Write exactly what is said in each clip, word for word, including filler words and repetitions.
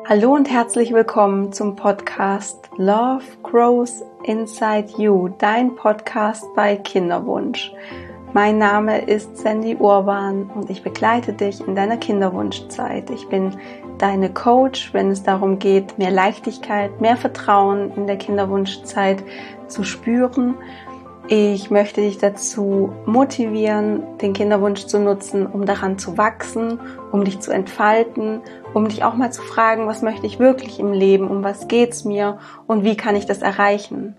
Hallo und herzlich willkommen zum Podcast Love Grows Inside You, dein Podcast bei Kinderwunsch. Mein Name ist Sandy Urban und ich begleite dich in deiner Kinderwunschzeit. Ich bin deine Coach, wenn es darum geht, mehr Leichtigkeit, mehr Vertrauen in der Kinderwunschzeit zu spüren. Ich möchte dich dazu motivieren, den Kinderwunsch zu nutzen, um daran zu wachsen, um dich zu entfalten, um dich auch mal zu fragen, was möchte ich wirklich im Leben, um was geht's mir und wie kann ich das erreichen.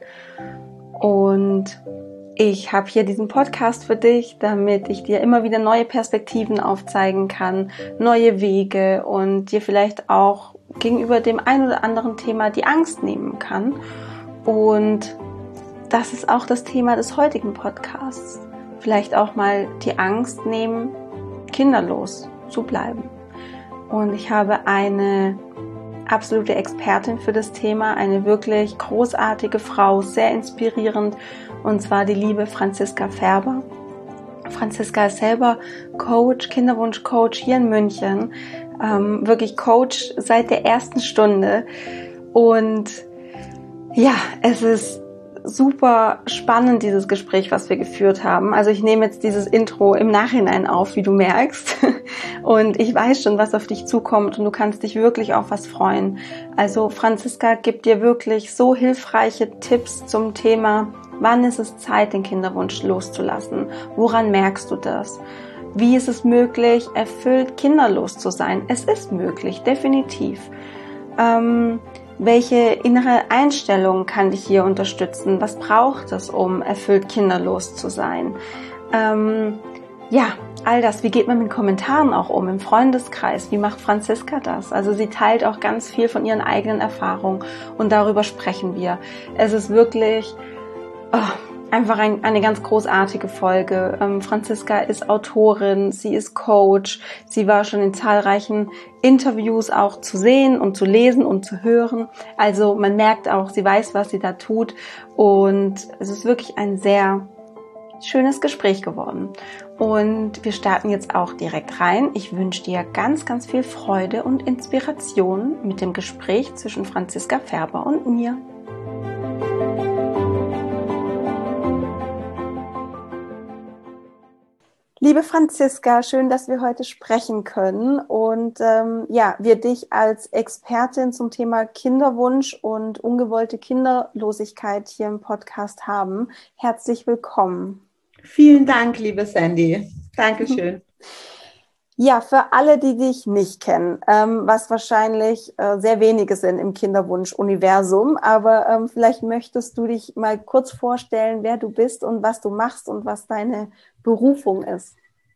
Und ich habe hier diesen Podcast für dich, damit ich dir immer wieder neue Perspektiven aufzeigen kann, neue Wege und dir vielleicht auch gegenüber dem ein oder anderen Thema die Angst nehmen kann. Und das ist auch das Thema des heutigen Podcasts. Vielleicht auch mal die Angst nehmen, kinderlos zu bleiben. Und ich habe eine absolute Expertin für das Thema, eine wirklich großartige Frau, sehr inspirierend, und zwar die liebe Franziska Färber. Franziska ist selber Coach, Kinderwunsch-Coach hier in München, ähm, wirklich Coach seit der ersten Stunde. Und ja, es ist super spannend, dieses Gespräch, was wir geführt haben. Also ich nehme jetzt dieses Intro im Nachhinein auf, wie du merkst. Und ich weiß schon, was auf dich zukommt und du kannst dich wirklich auf was freuen. Also Franziska gibt dir wirklich so hilfreiche Tipps zum Thema, wann ist es Zeit, den Kinderwunsch loszulassen? Woran merkst du das? Wie ist es möglich, erfüllt kinderlos zu sein? Es ist möglich, definitiv. Ähm, Welche innere Einstellung kann dich hier unterstützen? Was braucht es, um erfüllt kinderlos zu sein? Ähm, ja, all das. Wie geht man mit Kommentaren auch um im Freundeskreis? Wie macht Franziska das? Also sie teilt auch ganz viel von ihren eigenen Erfahrungen und darüber sprechen wir. Es ist wirklich oh, einfach ein, eine ganz großartige Folge. Ähm, Franziska ist Autorin, sie ist Coach, sie war schon in zahlreichen Interviews auch zu sehen und zu lesen und zu hören. Also man merkt auch, sie weiß, was sie da tut, und es ist wirklich ein sehr schönes Gespräch geworden. Und wir starten jetzt auch direkt rein. Ich wünsche dir ganz, ganz viel Freude und Inspiration mit dem Gespräch zwischen Franziska Färber und mir. Liebe Franziska, schön, dass wir heute sprechen können und ähm, ja, wir dich als Expertin zum Thema Kinderwunsch und ungewollte Kinderlosigkeit hier im Podcast haben. Herzlich willkommen. Vielen Dank, liebe Sandy. Dankeschön. Ja, für alle, die dich nicht kennen, ähm, was wahrscheinlich äh, sehr wenige sind im Kinderwunsch-Universum, aber ähm, vielleicht möchtest du dich mal kurz vorstellen, wer du bist und was du machst und was deine Berufung ist.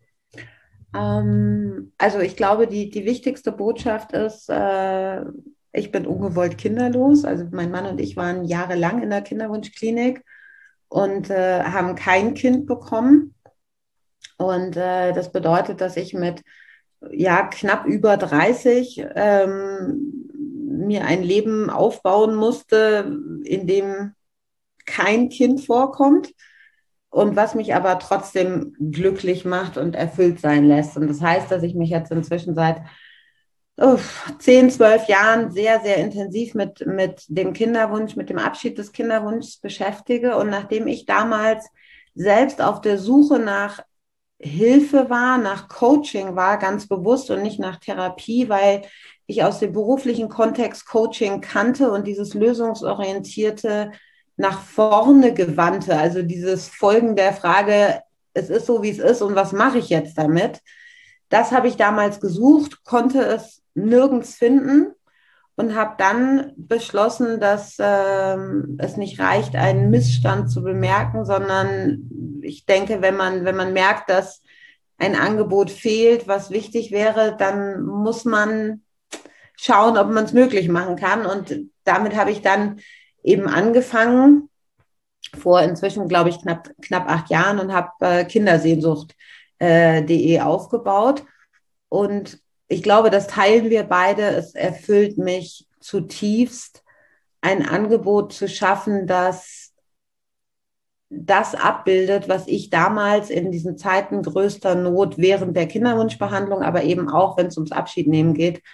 Ähm, also ich glaube, die, die wichtigste Botschaft ist, äh, ich bin ungewollt kinderlos. Also mein Mann und ich waren jahrelang in der Kinderwunschklinik und äh, haben kein Kind bekommen. Und äh, das bedeutet, dass ich mit ja, knapp über dreißig ähm, mir ein Leben aufbauen musste, in dem kein Kind vorkommt. Und was mich aber trotzdem glücklich macht und erfüllt sein lässt. Und das heißt, dass ich mich jetzt inzwischen seit oh, zehn, zwölf Jahren sehr, sehr intensiv mit, mit dem Kinderwunsch, mit dem Abschied des Kinderwunschs beschäftige. Und nachdem ich damals selbst auf der Suche nach Hilfe war, nach Coaching war, ganz bewusst und nicht nach Therapie, weil ich aus dem beruflichen Kontext Coaching kannte und dieses lösungsorientierte, nach vorne gewandte, also dieses Folgen der Frage, es ist so, wie es ist und was mache ich jetzt damit? Das habe ich damals gesucht, konnte es nirgends finden und habe dann beschlossen, dass ähm, es nicht reicht, einen Missstand zu bemerken, sondern ich denke, wenn man, wenn man merkt, dass ein Angebot fehlt, was wichtig wäre, dann muss man schauen, ob man es möglich machen kann. Und damit habe ich dann eben angefangen, vor inzwischen, glaube ich, knapp, knapp acht Jahren, und habe äh, kindersehnsucht punkt de aufgebaut. Und ich glaube, das teilen wir beide. Es erfüllt mich zutiefst, ein Angebot zu schaffen, das das abbildet, was ich damals in diesen Zeiten größter Not während der Kinderwunschbehandlung, aber eben auch, wenn es ums Abschiednehmen geht,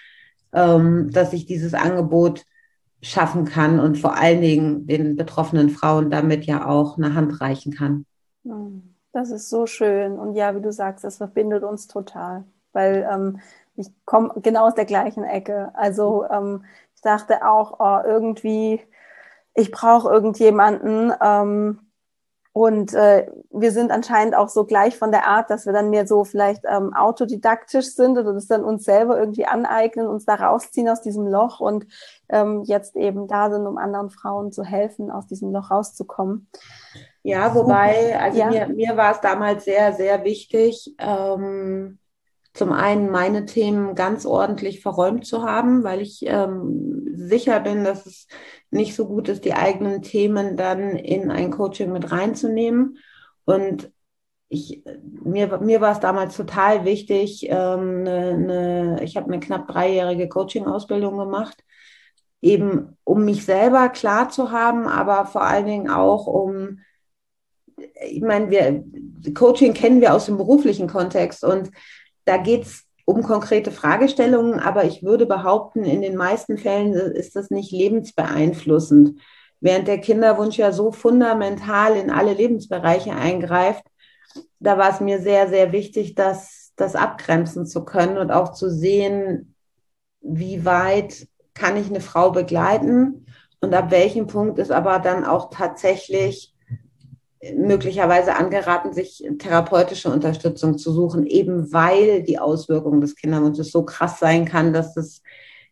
ähm, dass ich dieses Angebot schaffen kann und vor allen Dingen den betroffenen Frauen damit ja auch eine Hand reichen kann. Das ist so schön. Und ja, wie du sagst, das verbindet uns total. Weil ähm, ich komme genau aus der gleichen Ecke. Also ähm, ich dachte auch, oh, irgendwie, ich brauche irgendjemanden. Ähm, und äh, wir sind anscheinend auch so gleich von der Art, dass wir dann mehr so vielleicht ähm, autodidaktisch sind oder das dann uns selber irgendwie aneignen, uns da rausziehen aus diesem Loch und ähm, jetzt eben da sind, um anderen Frauen zu helfen, aus diesem Loch rauszukommen. Ja, Super. wobei, also Ja. mir, mir war es damals sehr, sehr wichtig, ähm, zum einen meine Themen ganz ordentlich verräumt zu haben, weil ich ähm, sicher bin, dass es nicht so gut ist, die eigenen Themen dann in ein Coaching mit reinzunehmen. Und ich, mir, mir war es damals total wichtig, ähm, eine, eine, ich habe eine knapp dreijährige Coaching-Ausbildung gemacht, eben um mich selber klar zu haben, aber vor allen Dingen auch um, ich meine, wir, Coaching kennen wir aus dem beruflichen Kontext und da geht es um konkrete Fragestellungen, aber ich würde behaupten, in den meisten Fällen ist das nicht lebensbeeinflussend. Während der Kinderwunsch ja so fundamental in alle Lebensbereiche eingreift, da war es mir sehr, sehr wichtig, das, das abgrenzen zu können und auch zu sehen, wie weit kann ich eine Frau begleiten und ab welchem Punkt ist aber dann auch tatsächlich möglicherweise angeraten, sich therapeutische Unterstützung zu suchen, eben weil die Auswirkung des Kinderwunsches so krass sein kann, dass es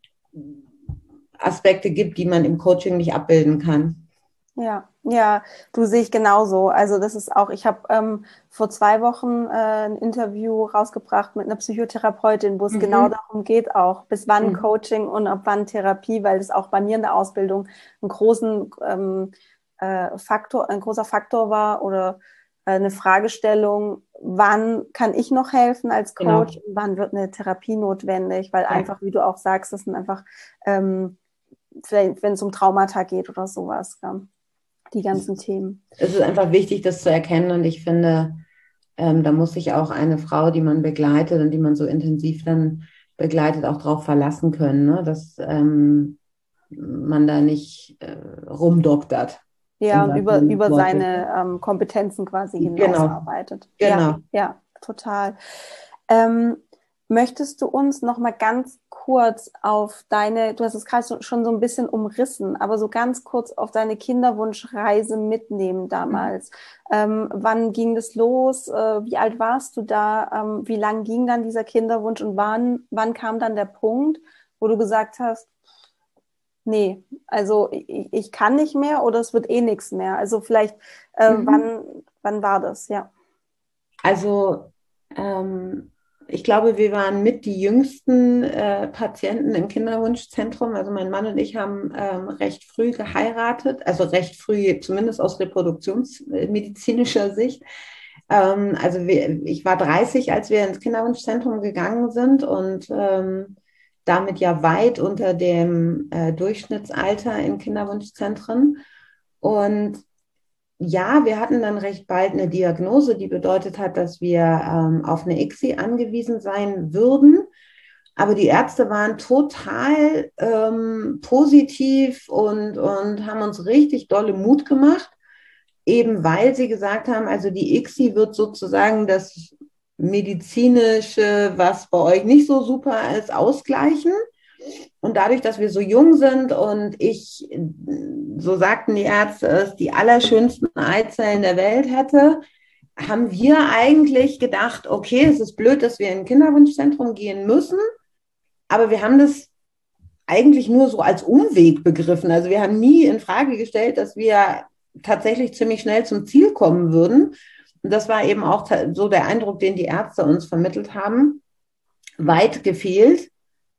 Aspekte gibt, die man im Coaching nicht abbilden kann. Ja, ja, du sehe ich genauso. Also das ist auch, ich habe ähm, vor zwei Wochen äh, ein Interview rausgebracht mit einer Psychotherapeutin, wo es genau Mhm. darum geht, auch bis wann Mhm. Coaching und ab wann Therapie, weil das auch bei mir in der Ausbildung einen großen ähm, äh, Faktor, ein großer Faktor war oder äh, eine Fragestellung, wann kann ich noch helfen als Coach Genau. und wann wird eine Therapie notwendig, weil Ja. einfach, wie du auch sagst, das sind einfach, ähm, vielleicht, wenn es um Traumata geht oder sowas, ja, die ganzen Themen. Es ist einfach wichtig, das zu erkennen und ich finde, ähm, da muss sich auch eine Frau, die man begleitet und die man so intensiv dann begleitet, auch darauf verlassen können, ne? Dass ähm, man da nicht äh, rumdoktert, Ja, im und wahrsten über, Sinne des über Wortes. seine ähm, Kompetenzen quasi Genau, hinausarbeitet. Ja, genau. ja, total. Ähm, möchtest du uns noch mal ganz kurz auf deine, du hast es gerade so, schon so ein bisschen umrissen, aber so ganz kurz auf deine Kinderwunschreise mitnehmen damals. Ähm, wann ging das los? Äh, wie alt warst du da? Ähm, wie lang ging dann dieser Kinderwunsch und wann, wann kam dann der Punkt, wo du gesagt hast, nee, also ich, ich kann nicht mehr oder es wird eh nichts mehr. Also vielleicht, äh, Mhm. wann, wann war das? Ja. Also ähm, ich glaube, wir waren mit die jüngsten äh, Patienten im Kinderwunschzentrum. Also mein Mann und ich haben ähm, recht früh geheiratet, also recht früh, zumindest aus reproduktionsmedizinischer Sicht. Ähm, also wir, ich war dreißig, als wir ins Kinderwunschzentrum gegangen sind und ähm, damit ja weit unter dem äh, Durchschnittsalter in Kinderwunschzentren. Und ja, wir hatten dann recht bald eine Diagnose, die bedeutet hat, dass wir ähm, auf eine I C S I angewiesen sein würden. Aber die Ärzte waren total ähm, positiv und, und haben uns richtig dolle Mut gemacht, eben weil sie gesagt haben, also die I C S I wird sozusagen das medizinische, was bei euch nicht so super ist, ausgleichen. Und dadurch, dass wir so jung sind und ich, so sagten die Ärzte, die allerschönsten Eizellen der Welt hätte, haben wir eigentlich gedacht, okay, es ist blöd, dass wir in ein Kinderwunschzentrum gehen müssen, aber wir haben das eigentlich nur so als Umweg begriffen. Also wir haben nie in Frage gestellt, dass wir tatsächlich ziemlich schnell zum Ziel kommen würden. Und das war eben auch so der Eindruck, den die Ärzte uns vermittelt haben. Weit gefehlt.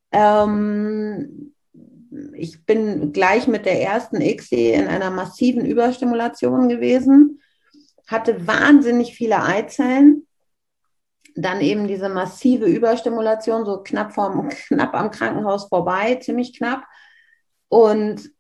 Ähm, ich bin gleich mit der ersten I C S I in einer massiven Überstimulation gewesen, hatte wahnsinnig viele Eizellen, dann eben diese massive Überstimulation, so knapp, vorm, knapp am Krankenhaus vorbei, ziemlich knapp und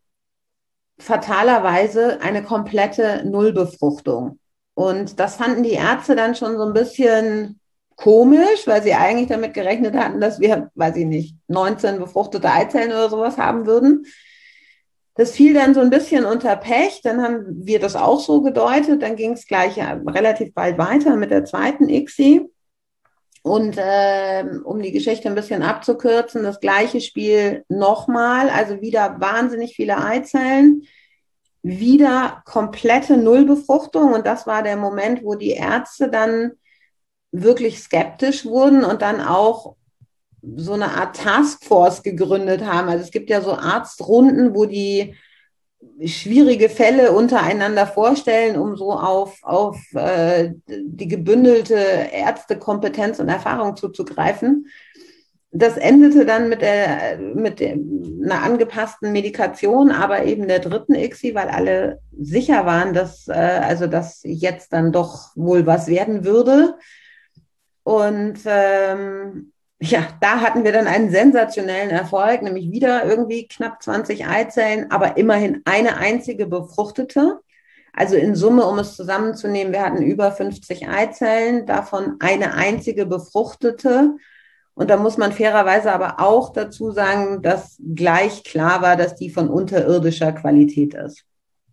fatalerweise eine komplette Nullbefruchtung. Und das fanden die Ärzte dann schon so ein bisschen komisch, weil sie eigentlich damit gerechnet hatten, dass wir, weiß ich nicht, neunzehn befruchtete Eizellen oder sowas haben würden. Das fiel dann so ein bisschen unter Pech, dann haben wir das auch so gedeutet, dann ging es gleich relativ bald weiter mit der zweiten I C S I. Und äh, um die Geschichte ein bisschen abzukürzen, das gleiche Spiel nochmal, also wieder wahnsinnig viele Eizellen, wieder komplette Nullbefruchtung. Und das war der Moment, wo die Ärzte dann wirklich skeptisch wurden und dann auch so eine Art Taskforce gegründet haben. Also es gibt ja so Arztrunden, wo die schwierige Fälle untereinander vorstellen, um so auf, auf äh, die gebündelte Ärztekompetenz und Erfahrung zuzugreifen. Das endete dann mit, der, mit der, einer angepassten Medikation, aber eben der dritten I C S I, weil alle sicher waren, dass, äh, also dass jetzt dann doch wohl was werden würde. Und ähm, ja, da hatten wir dann einen sensationellen Erfolg, nämlich wieder irgendwie knapp zwanzig Eizellen, aber immerhin eine einzige befruchtete. Also in Summe, um es zusammenzunehmen, wir hatten über fünfzig Eizellen, davon eine einzige befruchtete. Und da muss man fairerweise aber auch dazu sagen, dass gleich klar war, dass die von unterirdischer Qualität ist.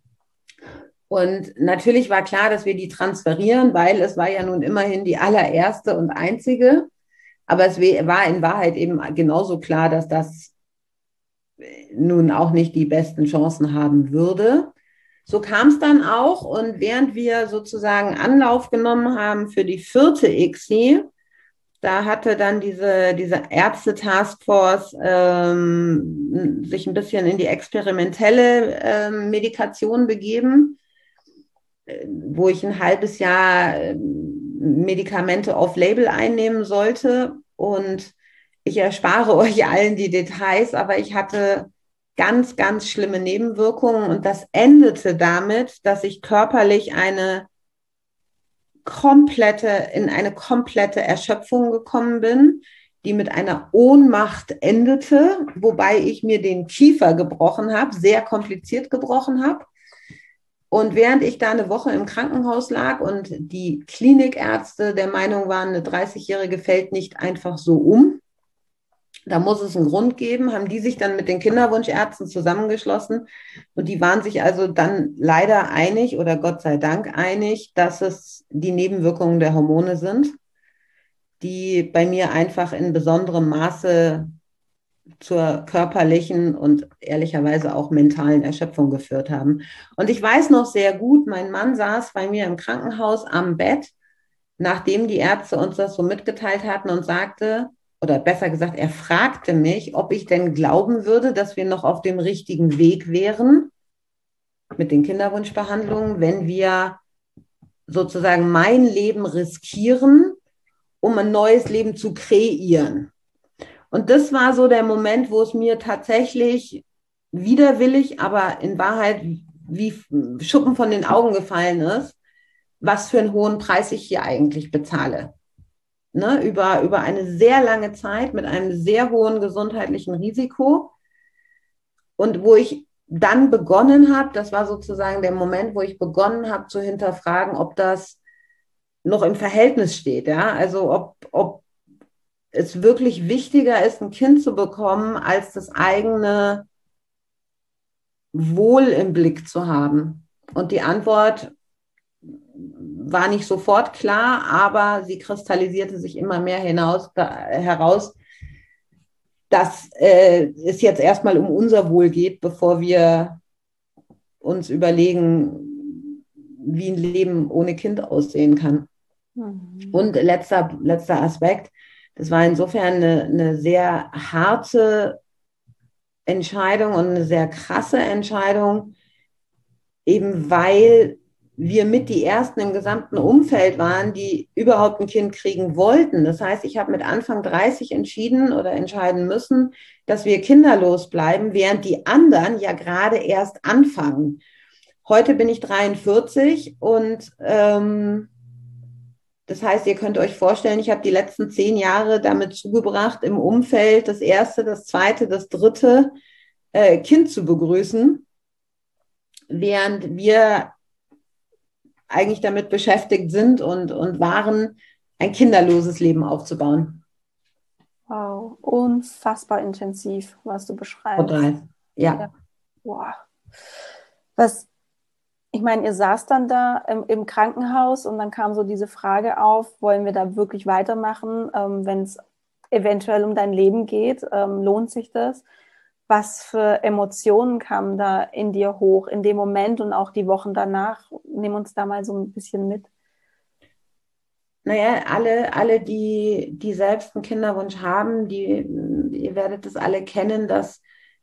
Und natürlich war klar, dass wir die transferieren, weil es war ja nun immerhin die allererste und einzige. Aber es war in Wahrheit eben genauso klar, dass das nun auch nicht die besten Chancen haben würde. So kam es dann auch. Und während wir sozusagen Anlauf genommen haben für die vierte I C S I, da hatte dann diese, diese Ärzte-Taskforce ähm, sich ein bisschen in die experimentelle ähm, Medikation begeben, wo ich ein halbes Jahr Medikamente off-label einnehmen sollte. Und ich erspare euch allen die Details, aber ich hatte ganz, ganz schlimme Nebenwirkungen. Und das endete damit, dass ich körperlich eine komplette, in eine komplette Erschöpfung gekommen bin, die mit einer Ohnmacht endete, wobei ich mir den Kiefer gebrochen habe, sehr kompliziert gebrochen habe. Und während ich da eine Woche im Krankenhaus lag und die Klinikärzte der Meinung waren, eine dreißigjährige fällt nicht einfach so um, da muss es einen Grund geben, haben die sich dann mit den Kinderwunschärzten zusammengeschlossen. Und die waren sich also dann leider einig oder Gott sei Dank einig, dass es die Nebenwirkungen der Hormone sind, die bei mir einfach in besonderem Maße zur körperlichen und ehrlicherweise auch mentalen Erschöpfung geführt haben. Und ich weiß noch sehr gut, mein Mann saß bei mir im Krankenhaus am Bett, nachdem die Ärzte uns das so mitgeteilt hatten und sagte, oder besser gesagt, er fragte mich, ob ich denn glauben würde, dass wir noch auf dem richtigen Weg wären mit den Kinderwunschbehandlungen, wenn wir sozusagen mein Leben riskieren, um ein neues Leben zu kreieren. Und das war so der Moment, wo es mir tatsächlich widerwillig, aber in Wahrheit wie Schuppen von den Augen gefallen ist, was für einen hohen Preis ich hier eigentlich bezahle. Ne? Über, über eine sehr lange Zeit mit einem sehr hohen gesundheitlichen Risiko. Und wo ich dann begonnen habe, das war sozusagen der Moment, wo ich begonnen habe zu hinterfragen, ob das noch im Verhältnis steht. Ja? Also ob, ob es wirklich wichtiger ist, ein Kind zu bekommen, als das eigene Wohl im Blick zu haben. Und die Antwort war nicht sofort klar, aber sie kristallisierte sich immer mehr hinaus, da, heraus, dass äh, es jetzt erstmal um unser Wohl geht, bevor wir uns überlegen, wie ein Leben ohne Kind aussehen kann. Mhm. Und letzter, letzter Aspekt, das war insofern eine, eine sehr harte Entscheidung und eine sehr krasse Entscheidung, eben weil wir mit die Ersten im gesamten Umfeld waren, die überhaupt ein Kind kriegen wollten. Das heißt, ich habe mit Anfang dreißig entschieden oder entscheiden müssen, dass wir kinderlos bleiben, während die anderen ja gerade erst anfangen. Heute bin ich dreiundvierzig und ähm, das heißt, ihr könnt euch vorstellen, ich habe die letzten zehn Jahre damit zugebracht, im Umfeld das erste, das zweite, das dritte äh, Kind zu begrüßen, während wir eigentlich damit beschäftigt sind und, und waren, ein kinderloses Leben aufzubauen. Wow, unfassbar intensiv, was du beschreibst. Total, ja. Ja. Wow. Was, ich meine, ihr saß dann da im, im Krankenhaus und dann kam so diese Frage auf, wollen wir da wirklich weitermachen, ähm, wenn es eventuell um dein Leben geht, ähm, lohnt sich das? Was für Emotionen kamen da in dir hoch in dem Moment und auch die Wochen danach? Nimm uns da mal so ein bisschen mit. Naja, alle, alle die, die selbst einen Kinderwunsch haben, die, ihr werdet es alle kennen, dass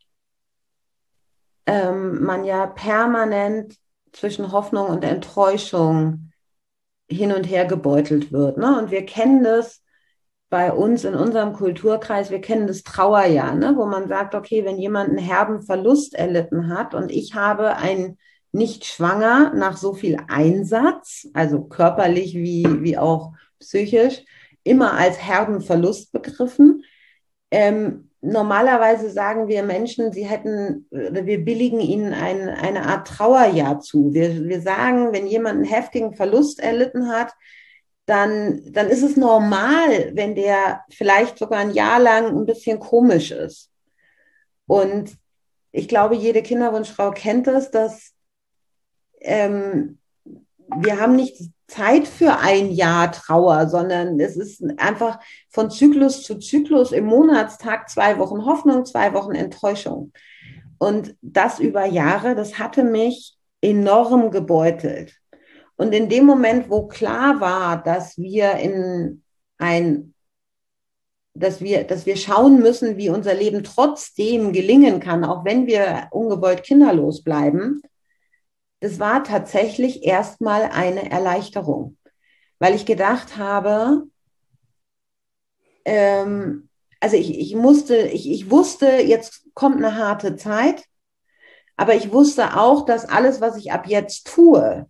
ähm, man ja permanent zwischen Hoffnung und Enttäuschung hin und her gebeutelt wird. Ne? Und wir kennen das bei uns in unserem Kulturkreis, wir kennen das Trauerjahr, ne? Wo man sagt, okay, wenn jemand einen herben Verlust erlitten hat und ich habe ein nicht schwanger nach so viel Einsatz, also körperlich wie, wie auch psychisch, immer als herben Verlust begriffen. Ähm, normalerweise sagen wir Menschen, sie hätten, oder wir billigen ihnen ein, eine Art Trauerjahr zu. Wir, wir sagen, wenn jemand einen heftigen Verlust erlitten hat, dann, dann ist es normal, wenn der vielleicht sogar ein Jahr lang ein bisschen komisch ist. Und ich glaube, jede Kinderwunschfrau kennt das, dass ähm, wir haben nicht Zeit für ein Jahr Trauer, sondern es ist einfach von Zyklus zu Zyklus im Monatstag zwei Wochen Hoffnung, zwei Wochen Enttäuschung. Und das über Jahre, das hatte mich enorm gebeutelt. Und in dem Moment, wo klar war, dass wir in ein, dass wir, dass wir schauen müssen, wie unser Leben trotzdem gelingen kann, auch wenn wir ungewollt kinderlos bleiben, das war tatsächlich erstmal eine Erleichterung, weil ich gedacht habe, ähm, also ich, ich musste, ich, ich wusste, jetzt kommt eine harte Zeit, aber ich wusste auch, dass alles, was ich ab jetzt tue,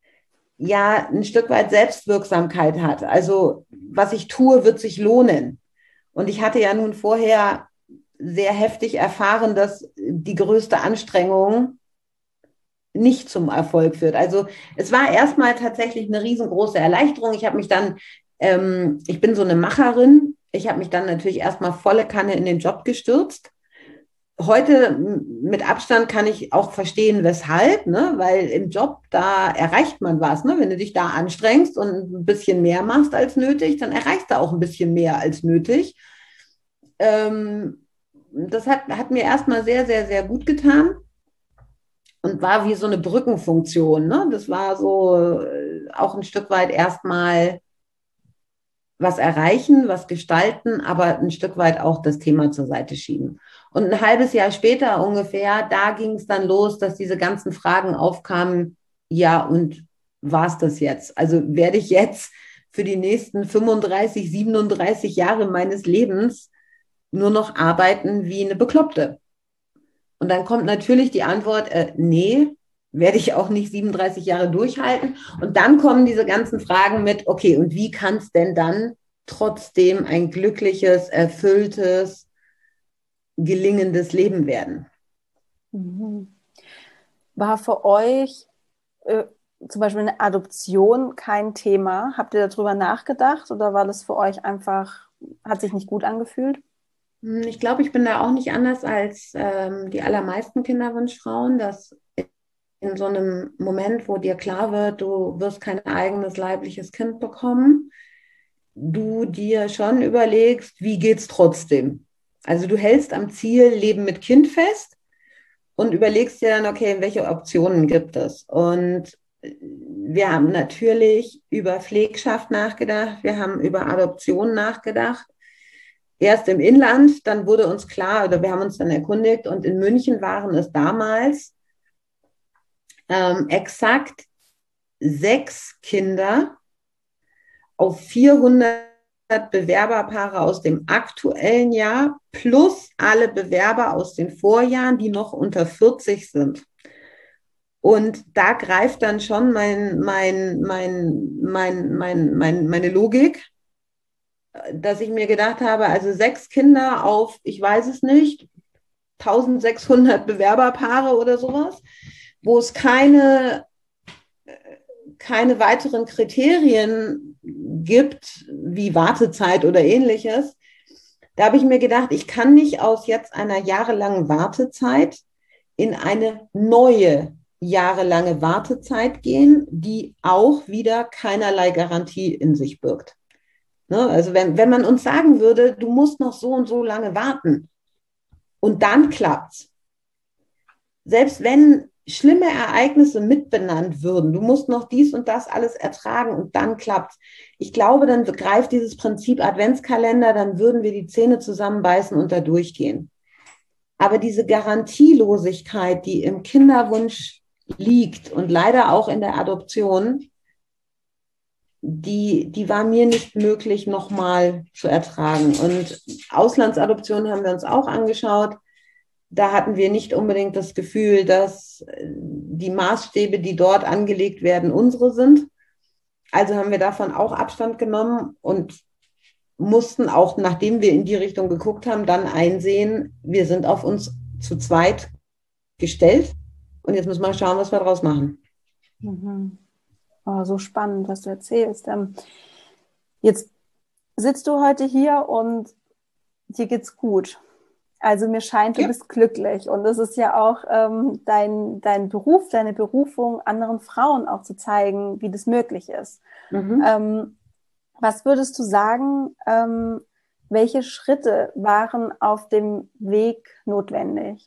ja ein Stück weit Selbstwirksamkeit hat. Also was ich tue, wird sich lohnen. Und ich hatte ja nun vorher sehr heftig erfahren, dass die größte Anstrengung nicht zum Erfolg führt. Also es war erstmal tatsächlich eine riesengroße Erleichterung. Ich habe mich dann, ähm, ich bin so eine Macherin, ich habe mich dann natürlich erstmal volle Kanne in den Job gestürzt. Heute mit Abstand kann ich auch verstehen, weshalb, ne? Weil im Job, da erreicht man was. Ne? Wenn du dich da anstrengst und ein bisschen mehr machst als nötig, dann erreichst du auch ein bisschen mehr als nötig. Ähm, das hat, hat mir erstmal sehr, sehr, sehr gut getan und war wie so eine Brückenfunktion. Ne? Das war so äh, auch ein Stück weit erstmal was erreichen, was gestalten, aber ein Stück weit auch das Thema zur Seite schieben. Und ein halbes Jahr später ungefähr, da ging es dann los, dass diese ganzen Fragen aufkamen, ja, und war es das jetzt? Also werde ich jetzt für die nächsten fünfunddreißig, siebenunddreißig Jahre meines Lebens nur noch arbeiten wie eine Bekloppte? Und dann kommt natürlich die Antwort, äh, nee, werde ich auch nicht siebenunddreißig Jahre durchhalten. Und dann kommen diese ganzen Fragen mit, okay, und wie kann es denn dann trotzdem ein glückliches, erfülltes, gelingendes Leben werden? Mhm. War für euch äh, zum Beispiel eine Adoption kein Thema? Habt ihr darüber nachgedacht oder war das für euch einfach, hat sich nicht gut angefühlt? Ich glaube, ich bin da auch nicht anders als ähm, die allermeisten Kinderwunschfrauen, dass in so einem Moment, wo dir klar wird, du wirst kein eigenes leibliches Kind bekommen, du dir schon überlegst, wie geht's trotzdem? Also du hältst am Ziel Leben mit Kind fest und überlegst dir dann, okay, welche Optionen gibt es? Und wir haben natürlich über Pflegschaft nachgedacht, wir haben über Adoption nachgedacht. Erst im Inland, dann wurde uns klar, oder wir haben uns dann erkundigt, und in München waren es damals ähm, exakt sechs Kinder auf vierhundert Bewerberpaare aus dem aktuellen Jahr plus alle Bewerber aus den Vorjahren, die noch unter vierzig sind. Und da greift dann schon mein, mein, mein, mein, mein, mein, meine Logik, dass ich mir gedacht habe, also sechs Kinder auf, ich weiß es nicht, eintausendsechshundert Bewerberpaare oder sowas, wo es keine keine weiteren Kriterien gibt, wie Wartezeit oder ähnliches, da habe ich mir gedacht, ich kann nicht aus jetzt einer jahrelangen Wartezeit in eine neue jahrelange Wartezeit gehen, die auch wieder keinerlei Garantie in sich birgt. Ne? Also wenn, wenn man uns sagen würde, du musst noch so und so lange warten und dann klappt's. Selbst wenn schlimme Ereignisse mitbenannt würden, du musst noch dies und das alles ertragen und dann klappt's. Ich glaube, dann greift dieses Prinzip Adventskalender, dann würden wir die Zähne zusammenbeißen und da durchgehen. Aber diese Garantielosigkeit, die im Kinderwunsch liegt und leider auch in der Adoption, die, die war mir nicht möglich, nochmal zu ertragen. Und Auslandsadoptionen haben wir uns auch angeschaut. Da hatten wir nicht unbedingt das Gefühl, dass die Maßstäbe, die dort angelegt werden, unsere sind. Also haben wir davon auch Abstand genommen und mussten auch, nachdem wir in die Richtung geguckt haben, dann einsehen, wir sind auf uns zu zweit gestellt und jetzt müssen wir schauen, was wir daraus machen. Mhm. Oh, so spannend, was du erzählst. Ähm, jetzt sitzt du heute hier und dir geht's gut. Also mir scheint, du Ja. bist glücklich und es ist ja auch ähm, dein, dein Beruf, deine Berufung, anderen Frauen auch zu zeigen, wie das möglich ist. Mhm. Ähm, was würdest du sagen, ähm, welche Schritte waren auf dem Weg notwendig?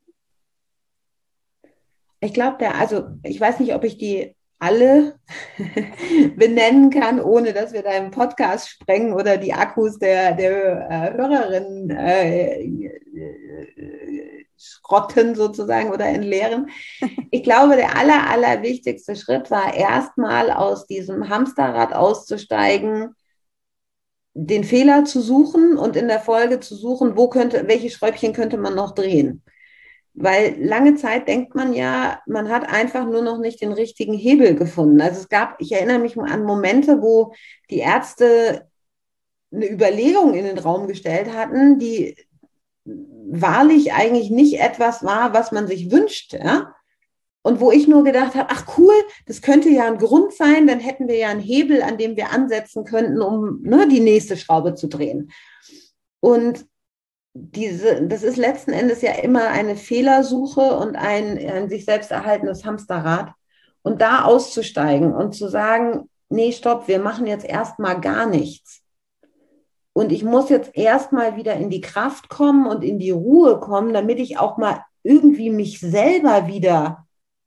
Ich glaube, der, also ich weiß nicht, ob ich die alle benennen kann, ohne dass wir da im Podcast sprengen oder die Akkus der, der äh, Hörerinnen äh, äh, schrotten sozusagen oder entleeren. Ich glaube, der aller, aller wichtigste Schritt war erstmal aus diesem Hamsterrad auszusteigen, den Fehler zu suchen und in der Folge zu suchen, wo könnte, welche Schräubchen könnte man noch drehen. Weil lange Zeit denkt man ja, man hat einfach nur noch nicht den richtigen Hebel gefunden. Also es gab, ich erinnere mich an Momente, wo die Ärzte eine Überlegung in den Raum gestellt hatten, die wahrlich eigentlich nicht etwas war, was man sich wünscht. Ja? Und wo ich nur gedacht habe, ach cool, das könnte ja ein Grund sein, dann hätten wir ja einen Hebel, an dem wir ansetzen könnten, um ne, die nächste Schraube zu drehen. Und diese, das ist letzten Endes ja immer eine Fehlersuche und ein, ein sich selbst erhaltenes Hamsterrad. Und da auszusteigen und zu sagen, nee, stopp, wir machen jetzt erstmal gar nichts. Und ich muss jetzt erstmal wieder in die Kraft kommen und in die Ruhe kommen, damit ich auch mal irgendwie mich selber wieder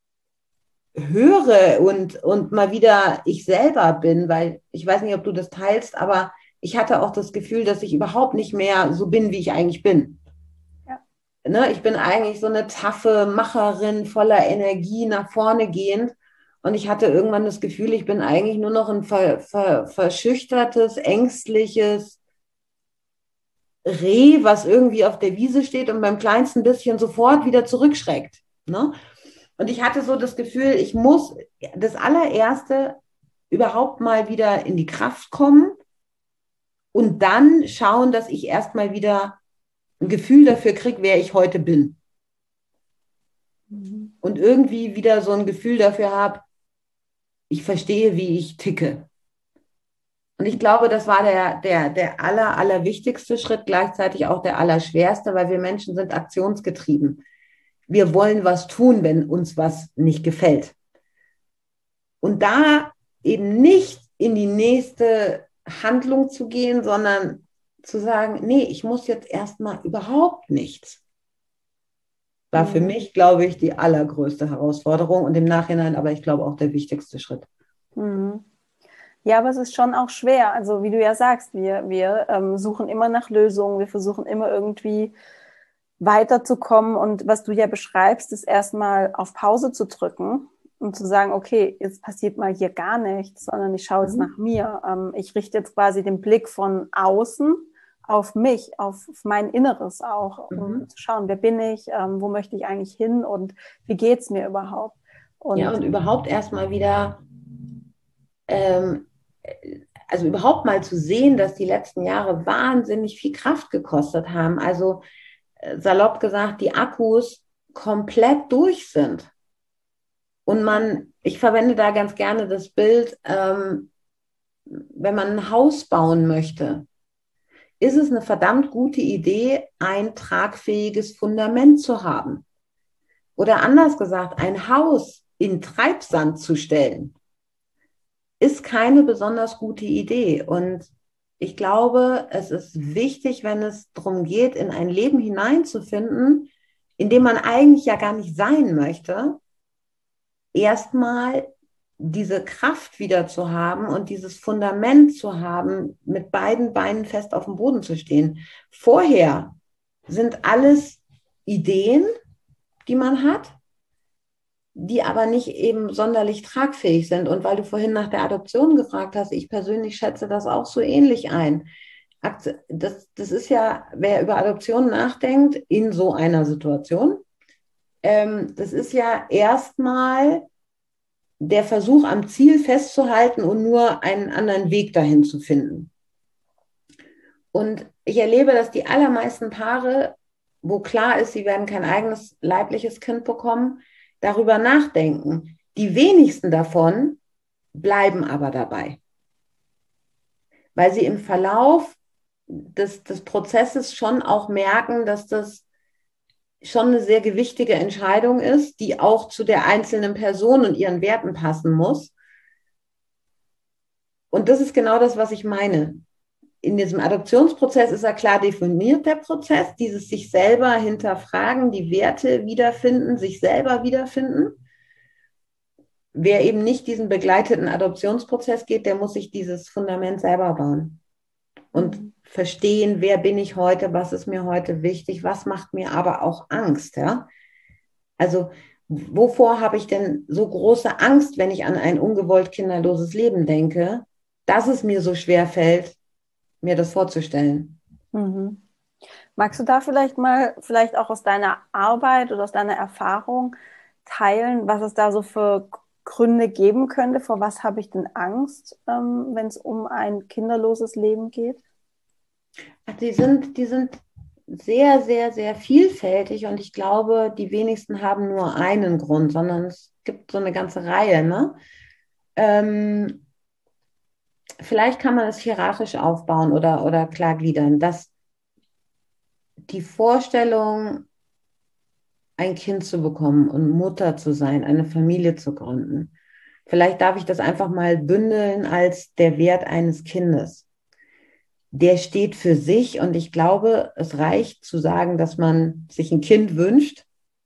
höre und, und mal wieder ich selber bin, weil ich weiß nicht, ob du das teilst, aber ich hatte auch das Gefühl, dass ich überhaupt nicht mehr so bin, wie ich eigentlich bin. Ja. Ne, ich bin eigentlich so eine taffe Macherin, voller Energie, nach vorne gehend. Und ich hatte irgendwann das Gefühl, ich bin eigentlich nur noch ein ver, ver, verschüchtertes, ängstliches Reh, was irgendwie auf der Wiese steht und beim kleinsten bisschen sofort wieder zurückschreckt. Ne? Und ich hatte so das Gefühl, ich muss das allererste überhaupt mal wieder in die Kraft kommen und dann schauen, dass ich erstmal wieder ein Gefühl dafür kriege, wer ich heute bin. Mhm. Und irgendwie wieder so ein Gefühl dafür habe, ich verstehe, wie ich ticke. Und ich glaube, das war der, der, der aller, aller wichtigste Schritt, gleichzeitig auch der allerschwerste, weil wir Menschen sind aktionsgetrieben. Wir wollen was tun, wenn uns was nicht gefällt. Und da eben nicht in die nächste Handlung zu gehen, sondern zu sagen, nee, ich muss jetzt erstmal überhaupt nichts. War für mich, glaube ich, die allergrößte Herausforderung und im Nachhinein aber ich glaube auch der wichtigste Schritt. Mhm. Ja, aber es ist schon auch schwer. Also wie du ja sagst, wir, wir ähm, suchen immer nach Lösungen, wir versuchen immer irgendwie weiterzukommen und was du ja beschreibst, ist erstmal auf Pause zu drücken und zu sagen, okay, jetzt passiert mal hier gar nichts, sondern ich schaue jetzt Mhm. nach mir. Ähm, ich richte jetzt quasi den Blick von außen auf mich, auf, auf mein Inneres auch, um Mhm. zu schauen, wer bin ich, ähm, wo möchte ich eigentlich hin und wie geht's mir überhaupt? Und Ja, und überhaupt erstmal wieder, ähm, also überhaupt mal zu sehen, dass die letzten Jahre wahnsinnig viel Kraft gekostet haben. Also äh, salopp gesagt, die Akkus komplett durch sind. Und man, ich verwende da ganz gerne das Bild, ähm, wenn man ein Haus bauen möchte, ist es eine verdammt gute Idee, ein tragfähiges Fundament zu haben. Oder anders gesagt, ein Haus in Treibsand zu stellen, ist keine besonders gute Idee. Und ich glaube, es ist wichtig, wenn es darum geht, in ein Leben hineinzufinden, in dem man eigentlich ja gar nicht sein möchte, erstmal diese Kraft wieder zu haben und dieses Fundament zu haben, mit beiden Beinen fest auf dem Boden zu stehen. Vorher sind alles Ideen, die man hat, die aber nicht eben sonderlich tragfähig sind. Und weil du vorhin nach der Adoption gefragt hast, ich persönlich schätze das auch so ähnlich ein. Das, das ist ja, wer über Adoption nachdenkt in so einer Situation, ähm, das ist ja erstmal der Versuch, am Ziel festzuhalten und nur einen anderen Weg dahin zu finden. Und ich erlebe, dass die allermeisten Paare, wo klar ist, sie werden kein eigenes leibliches Kind bekommen, darüber nachdenken. Die wenigsten davon bleiben aber dabei, weil sie im Verlauf des, des Prozesses schon auch merken, dass das schon eine sehr gewichtige Entscheidung ist, die auch zu der einzelnen Person und ihren Werten passen muss. Und das ist genau das, was ich meine. In diesem Adoptionsprozess ist ja klar definiert, der Prozess, dieses sich selber hinterfragen, die Werte wiederfinden, sich selber wiederfinden. Wer eben nicht diesen begleiteten Adoptionsprozess geht, der muss sich dieses Fundament selber bauen und mhm. verstehen, wer bin ich heute, was ist mir heute wichtig, was macht mir aber auch Angst. Ja? Also wovor habe ich denn so große Angst, wenn ich an ein ungewollt kinderloses Leben denke, dass es mir so schwer fällt, mir das vorzustellen. Mhm. Magst du da vielleicht mal, vielleicht auch aus deiner Arbeit oder aus deiner Erfahrung teilen, was es da so für Gründe geben könnte? Vor was habe ich denn Angst, ähm, wenn es um ein kinderloses Leben geht? Die sind, die sind sehr, sehr, sehr vielfältig und ich glaube, die wenigsten haben nur einen Grund, sondern es gibt so eine ganze Reihe. Ne? Ähm, vielleicht kann man es hierarchisch aufbauen oder, oder klar gliedern, dass die Vorstellung, ein Kind zu bekommen und Mutter zu sein, eine Familie zu gründen. Vielleicht darf ich das einfach mal bündeln als der Wert eines Kindes. Der steht für sich und ich glaube, es reicht zu sagen, dass man sich ein Kind wünscht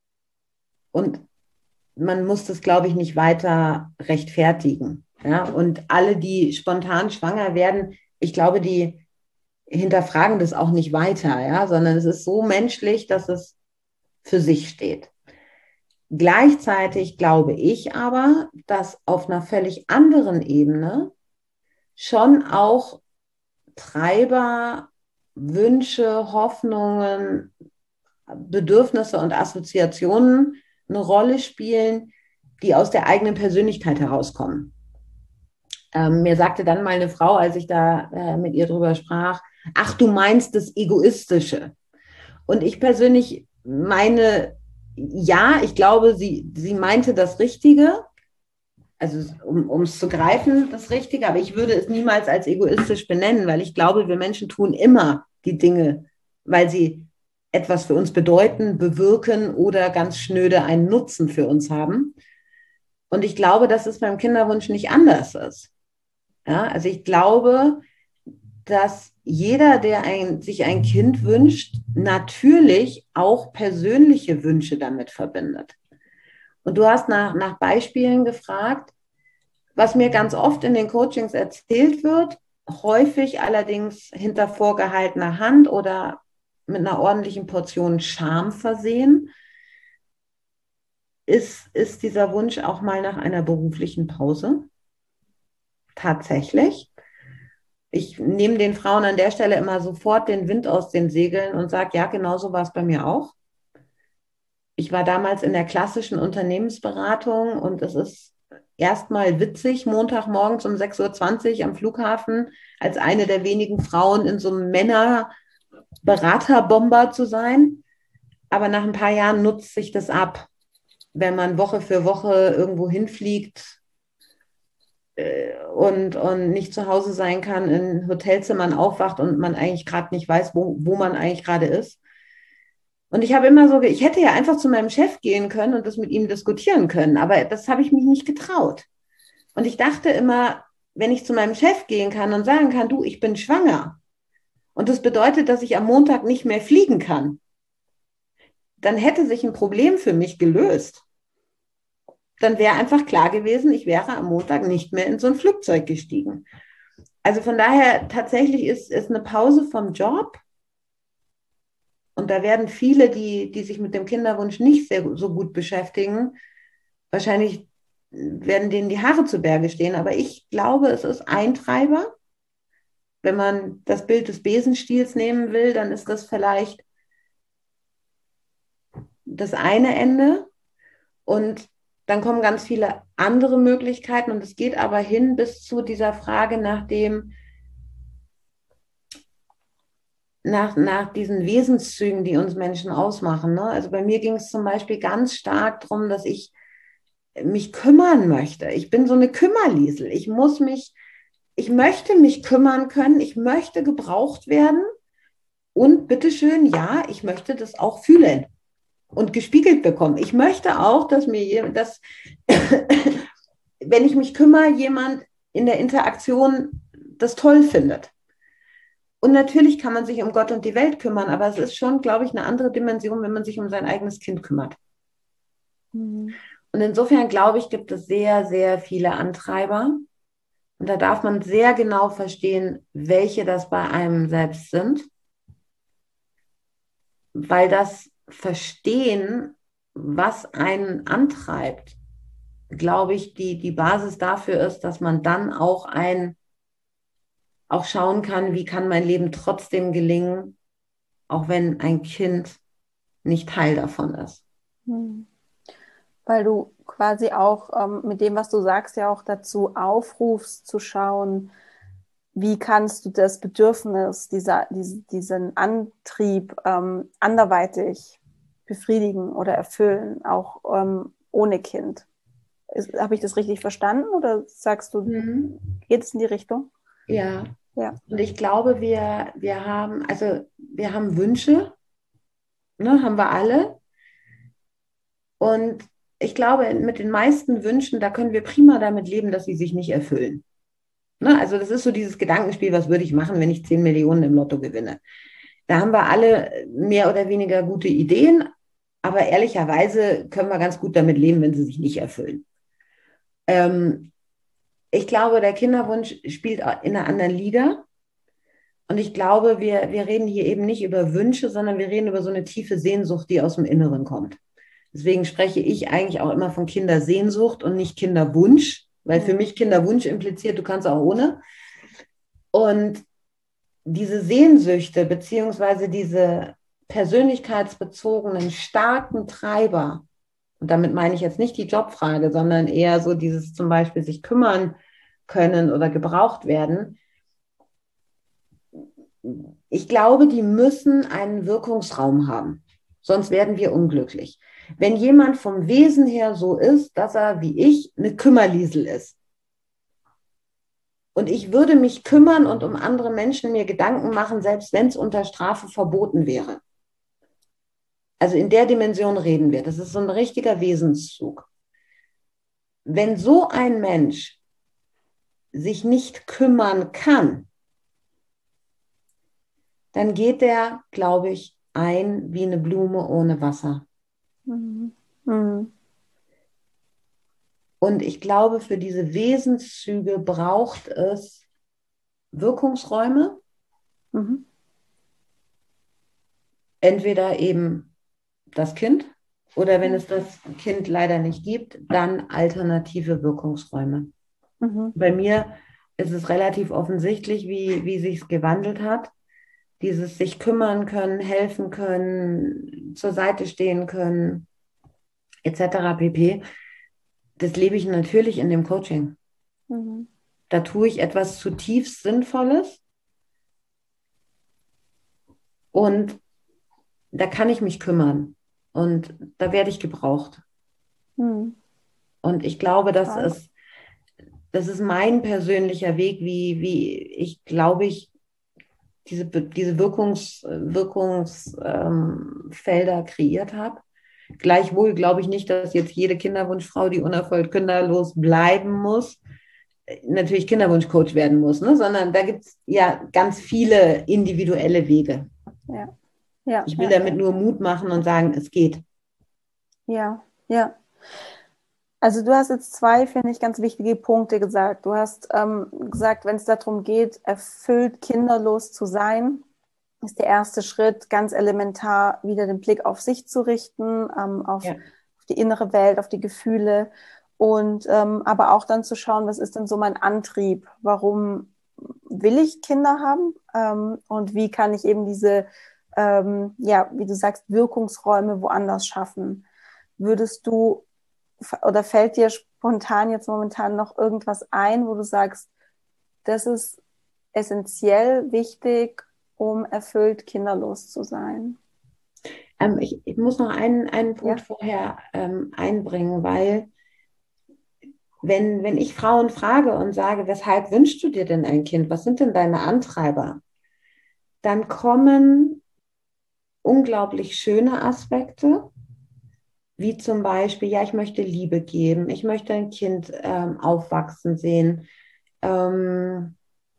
und man muss das, glaube ich, nicht weiter rechtfertigen. Ja? Und alle, die spontan schwanger werden, ich glaube, die hinterfragen das auch nicht weiter, ja? Sondern es ist so menschlich, dass es für sich steht. Gleichzeitig glaube ich aber, dass auf einer völlig anderen Ebene schon auch Treiber, Wünsche, Hoffnungen, Bedürfnisse und Assoziationen eine Rolle spielen, die aus der eigenen Persönlichkeit herauskommen. Ähm, mir sagte dann mal eine Frau, als ich da äh, mit ihr drüber sprach, ach, du meinst das Egoistische. Und ich persönlich meine, ja, ich glaube, sie, sie meinte das Richtige, also um es zu greifen, das Richtige, aber ich würde es niemals als egoistisch benennen, weil ich glaube, wir Menschen tun immer die Dinge, weil sie etwas für uns bedeuten, bewirken oder ganz schnöde einen Nutzen für uns haben. Und ich glaube, dass es beim Kinderwunsch nicht anders ist. Ja, also ich glaube, dass jeder, der ein, sich ein Kind wünscht, natürlich auch persönliche Wünsche damit verbindet. Und du hast nach, nach Beispielen gefragt, was mir ganz oft in den Coachings erzählt wird, häufig allerdings hinter vorgehaltener Hand oder mit einer ordentlichen Portion Scham versehen, ist, ist dieser Wunsch auch mal nach einer beruflichen Pause. Tatsächlich. Ich nehme den Frauen an der Stelle immer sofort den Wind aus den Segeln und sage, ja, genauso war es bei mir auch. Ich war damals in der klassischen Unternehmensberatung und es ist erstmal witzig, Montagmorgens um sechs Uhr zwanzig am Flughafen als eine der wenigen Frauen in so einem Männer-Beraterbomber zu sein. Aber nach ein paar Jahren nutzt sich das ab. wenn man Woche für Woche irgendwo hinfliegt äh, und, und nicht zu Hause sein kann, in Hotelzimmern aufwacht und man eigentlich gerade nicht weiß, wo, wo man eigentlich gerade ist. Und ich habe immer so, ich hätte ja einfach zu meinem Chef gehen können und das mit ihm diskutieren können, aber das habe ich mich nicht getraut. Und ich dachte immer, wenn ich zu meinem Chef gehen kann und sagen kann, du, ich bin schwanger und das bedeutet, dass ich am Montag nicht mehr fliegen kann, dann hätte sich ein Problem für mich gelöst. Dann wäre einfach klar gewesen, ich wäre am Montag nicht mehr in so ein Flugzeug gestiegen. Also von daher tatsächlich ist, ist eine Pause vom Job. Und da werden viele, die, die sich mit dem Kinderwunsch nicht sehr, so gut beschäftigen, wahrscheinlich werden denen die Haare zu Berge stehen. Aber ich glaube, es ist ein Treiber. Wenn man das Bild des Besenstiels nehmen will, dann ist das vielleicht das eine Ende. Und dann kommen ganz viele andere Möglichkeiten. Und es geht aber hin bis zu dieser Frage nach dem, nach, nach diesen Wesenszügen, die uns Menschen ausmachen. Ne? Also bei mir ging es zum Beispiel ganz stark darum, dass ich mich kümmern möchte. Ich bin so eine Kümmerliesel. Ich muss mich, ich möchte mich kümmern können. Ich möchte gebraucht werden. Und bitteschön, ja, ich möchte das auch fühlen und gespiegelt bekommen. Ich möchte auch, dass mir, dass, wenn ich mich kümmere, jemand in der Interaktion das toll findet. Und natürlich kann man sich um Gott und die Welt kümmern, aber es ist schon, glaube ich, eine andere Dimension, wenn man sich um sein eigenes Kind kümmert. Mhm. Und insofern, glaube ich, gibt es sehr, sehr viele Antreiber. Und da darf man sehr genau verstehen, welche das bei einem selbst sind. Weil das Verstehen, was einen antreibt, glaube ich, die, die Basis dafür ist, dass man dann auch ein, auch schauen kann, wie kann mein Leben trotzdem gelingen, auch wenn ein Kind nicht Teil davon ist. Hm. Weil du quasi auch ähm, mit dem, was du sagst, ja auch dazu aufrufst, zu schauen, wie kannst du das Bedürfnis, dieser, diesen, diesen Antrieb ähm, anderweitig befriedigen oder erfüllen, auch ähm, ohne Kind. Habe ich das richtig verstanden oder sagst du, mhm. geht es in die Richtung? Ja. Ja. Und ich glaube, wir, wir haben, also wir haben Wünsche, ne, haben wir alle. Und ich glaube, mit den meisten Wünschen, da können wir prima damit leben, dass sie sich nicht erfüllen. Ne? Also das ist so dieses Gedankenspiel, was würde ich machen, wenn ich zehn Millionen im Lotto gewinne? Da haben wir alle mehr oder weniger gute Ideen, aber ehrlicherweise können wir ganz gut damit leben, wenn sie sich nicht erfüllen. Ähm, ich glaube, der Kinderwunsch spielt in einer anderen Liga. Und ich glaube, wir, wir reden hier eben nicht über Wünsche, sondern wir reden über so eine tiefe Sehnsucht, die aus dem Inneren kommt. Deswegen spreche ich eigentlich auch immer von Kindersehnsucht und nicht Kinderwunsch, weil für mich Kinderwunsch impliziert, du kannst auch ohne. Und diese Sehnsüchte beziehungsweise diese persönlichkeitsbezogenen starken Treiber, und damit meine ich jetzt nicht die Jobfrage, sondern eher so dieses zum Beispiel sich kümmern können oder gebraucht werden, ich glaube, die müssen einen Wirkungsraum haben, sonst werden wir unglücklich. Wenn jemand vom Wesen her so ist, dass er wie ich eine Kümmerliesel ist und ich würde mich kümmern und um andere Menschen mir Gedanken machen, selbst wenn es unter Strafe verboten wäre. Also in der Dimension reden wir. Das ist so ein richtiger Wesenszug. Wenn so ein Mensch sich nicht kümmern kann, dann geht der, glaube ich, ein wie eine Blume ohne Wasser. Mhm. Mhm. Und ich glaube, für diese Wesenszüge braucht es Wirkungsräume. Mhm. Entweder eben das Kind oder wenn es das Kind leider nicht gibt, dann alternative Wirkungsräume. Mhm. Bei mir ist es relativ offensichtlich, wie, wie sich es gewandelt hat. Dieses sich kümmern können, helfen können, zur Seite stehen können, et cetera pp. Das lebe ich natürlich in dem Coaching. Mhm. Da tue ich etwas zutiefst Sinnvolles und da kann ich mich kümmern und da werde ich gebraucht. Hm. Und ich glaube, das Total. ist, das ist mein persönlicher Weg, wie, wie ich, glaube ich, diese, diese Wirkungs, Wirkungsfelder ähm, Felder kreiert habe. Gleichwohl glaube ich nicht, dass jetzt jede Kinderwunschfrau, die unerfüllt kinderlos bleiben muss, natürlich Kinderwunschcoach werden muss, ne? Sondern da gibt es ja ganz viele individuelle Wege. Ja, ja, Ich will ja, damit nur Mut machen und sagen, es geht. ja, ja. Also du hast jetzt zwei, finde ich, ganz wichtige Punkte gesagt. Du hast ähm, gesagt, wenn es darum geht, erfüllt kinderlos zu sein, ist der erste Schritt ganz elementar, wieder den Blick auf sich zu richten, ähm, auf, Ja. auf die innere Welt, auf die Gefühle und ähm, aber auch dann zu schauen, was ist denn so mein Antrieb? Warum will ich Kinder haben? Ähm, und wie kann ich eben diese, ähm, ja, wie du sagst, Wirkungsräume woanders schaffen? Würdest du oder fällt dir spontan jetzt momentan noch irgendwas ein, wo du sagst, das ist essentiell wichtig, um erfüllt kinderlos zu sein? Ähm, ich, ich muss noch einen, einen Punkt Ja, vorher ähm, einbringen, weil wenn, wenn ich Frauen frage und sage, weshalb wünschst du dir denn ein Kind? Was sind denn deine Antreiber? Dann kommen unglaublich schöne Aspekte, wie zum Beispiel, ja, ich möchte Liebe geben, ich möchte ein Kind ähm, aufwachsen sehen. Ähm,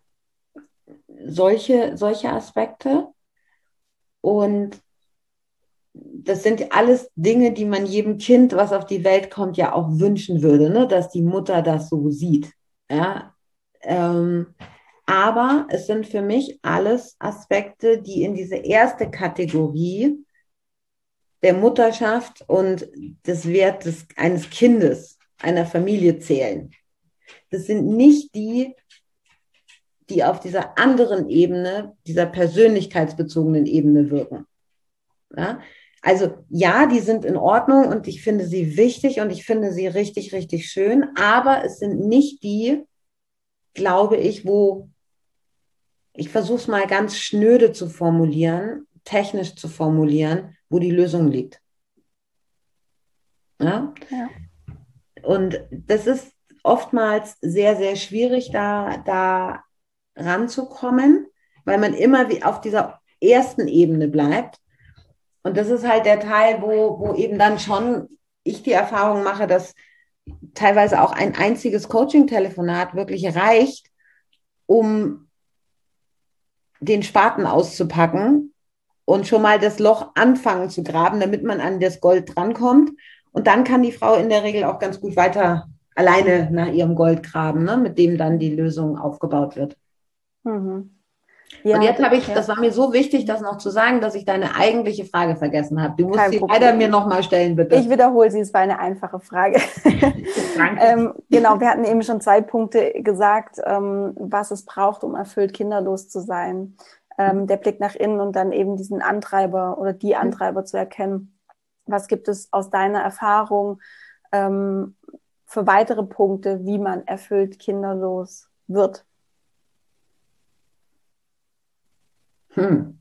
solche, solche Aspekte. Und das sind alles Dinge, die man jedem Kind, was auf die Welt kommt, ja auch wünschen würde, ne? Dass die Mutter das so sieht. Ja? Ähm, aber es sind für mich alles Aspekte, die in diese erste Kategorie der Mutterschaft und des Wertes eines Kindes, einer Familie zählen. Das sind nicht die, die auf dieser anderen Ebene, dieser persönlichkeitsbezogenen Ebene wirken. Ja? Also ja, die sind in Ordnung und ich finde sie wichtig und ich finde sie richtig, richtig schön, aber es sind nicht die, glaube ich, wo, ich versuche es mal ganz schnöde zu formulieren, technisch zu formulieren, wo die Lösung liegt. Ja? ja. Und das ist oftmals sehr, sehr schwierig, da, da ranzukommen, weil man immer wie auf dieser ersten Ebene bleibt. Und das ist halt der Teil, wo, wo eben dann schon ich die Erfahrung mache, dass teilweise auch ein einziges Coaching-Telefonat wirklich reicht, um den Spaten auszupacken und schon mal das Loch anfangen zu graben, damit man an das Gold drankommt. Und dann kann die Frau in der Regel auch ganz gut weiter alleine nach ihrem Gold graben, ne, mit dem dann die Lösung aufgebaut wird. Mhm. Und Ja, jetzt habe ich, ja, das war mir so wichtig, das noch zu sagen, dass ich deine eigentliche Frage vergessen habe. Du musst kein sie leider mir Problem. nochmal stellen, Ich bitte. wiederhole sie, es war eine einfache Frage. Danke. ähm, genau, wir hatten eben schon zwei Punkte gesagt, ähm, was es braucht, um erfüllt kinderlos zu sein. Ähm, der Blick nach innen und dann eben diesen Antreiber oder die Antreiber zu erkennen. Was gibt es aus deiner Erfahrung ähm, für weitere Punkte, wie man erfüllt kinderlos wird? Hm.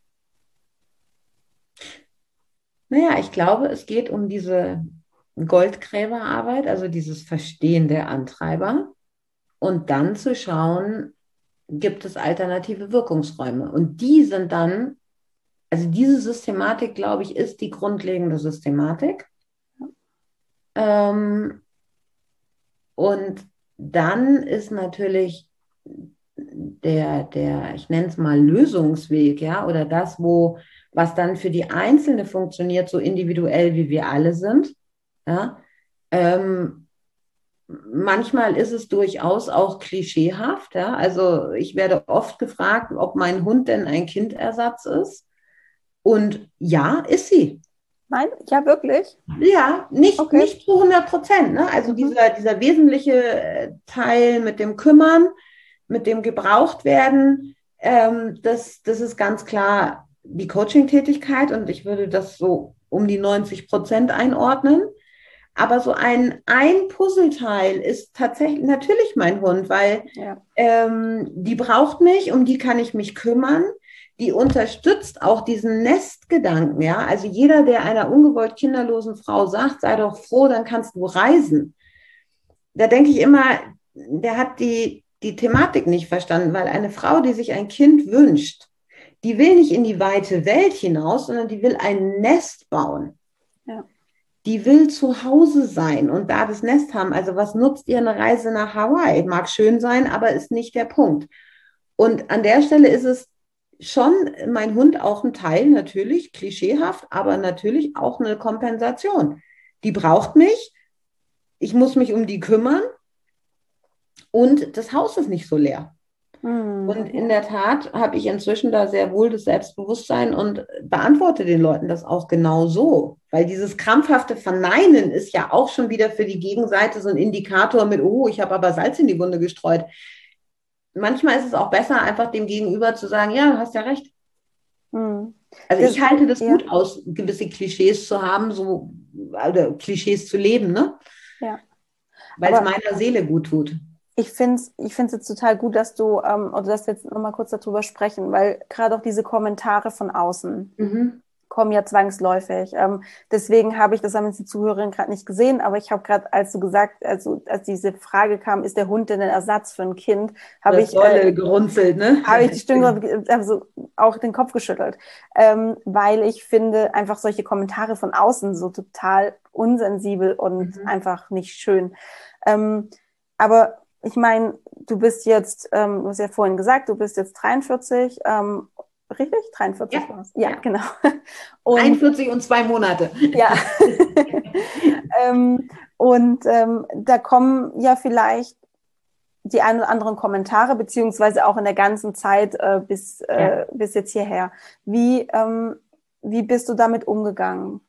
Naja, ich glaube, es geht um diese Goldgräberarbeit, also dieses Verstehen der Antreiber und dann zu schauen, gibt es alternative Wirkungsräume. Und die sind dann, also diese Systematik, glaube ich, ist die grundlegende Systematik. Ähm, und dann ist natürlich der, der, ich nenne es mal Lösungsweg, ja, oder das, wo, was dann für die Einzelne funktioniert, so individuell wie wir alle sind, ja. Ähm, manchmal ist es durchaus auch klischeehaft, ja. Also ich werde oft gefragt, ob mein Hund denn ein Kindersatz ist. Und ja, ist sie. Nein, ja, wirklich? Ja, nicht, Okay. nicht zu hundert Prozent. Ne? Also Mhm. dieser, dieser wesentliche äh, Teil mit dem Kümmern, mit dem Gebrauchtwerden, ähm, das, das ist ganz klar die Coaching-Tätigkeit und ich würde das so um die neunzig Prozent einordnen. Aber so ein, ein Puzzleteil ist tatsächlich natürlich mein Hund, weil Ja. ähm, die braucht mich, um die kann ich mich kümmern. die unterstützt auch diesen Nestgedanken, ja. Also jeder, der einer ungewollt kinderlosen Frau sagt, sei doch froh, dann kannst du reisen. Da denke ich immer, der hat die, die Thematik nicht verstanden, weil eine Frau, die sich ein Kind wünscht, die will nicht in die weite Welt hinaus, sondern die will ein Nest bauen. Ja. Die will zu Hause sein und da das Nest haben. Also was nutzt ihr eine Reise nach Hawaii? Mag schön sein, aber ist nicht der Punkt. Und an der Stelle ist es schon mein Hund auch ein Teil, natürlich, klischeehaft, aber natürlich auch eine Kompensation. Die braucht mich, ich muss mich um die kümmern und das Haus ist nicht so leer. Mhm. Und in der Tat habe ich inzwischen da sehr wohl das Selbstbewusstsein und beantworte den Leuten das auch genau so. Weil dieses krampfhafte Verneinen ist ja auch schon wieder für die Gegenseite so ein Indikator mit, oh, ich habe aber Salz in die Wunde gestreut. Manchmal ist es auch besser, einfach dem Gegenüber zu sagen, ja, du hast ja recht. Mhm. Also Das, ich halte das ja. gut aus, gewisse Klischees zu haben, so, oder Klischees zu leben, ne? Ja. Weil es Aber meiner Seele gut tut. ich finde es ich find's jetzt total gut, dass du, ähm, oder dass wir jetzt nochmal kurz darüber sprechen, weil gerade auch diese Kommentare von außen Mhm. kommen ja zwangsläufig. Ähm, deswegen habe ich, das haben jetzt die Zuhörerinnen gerade nicht gesehen, aber ich habe gerade, als du gesagt, also als diese Frage kam, ist der Hund denn ein Ersatz für ein Kind, habe ich, Dolle äh, gerunzelt, ne? habe ich die Stimme, also auch den Kopf geschüttelt, ähm, weil ich finde einfach solche Kommentare von außen so total unsensibel und Mhm. einfach nicht schön. Ähm, aber ich meine, du bist jetzt, ähm, du hast ja vorhin gesagt, du bist jetzt dreiundvierzig, ähm, richtig? dreiundvierzig Ja. war es? Ja, Ja. genau. Und einundvierzig und zwei Monate. ja, ähm, und ähm, da kommen ja vielleicht die ein oder anderen Kommentare, beziehungsweise auch in der ganzen Zeit äh, bis, äh, Ja. bis jetzt hierher. Wie, ähm, wie bist du damit umgegangen?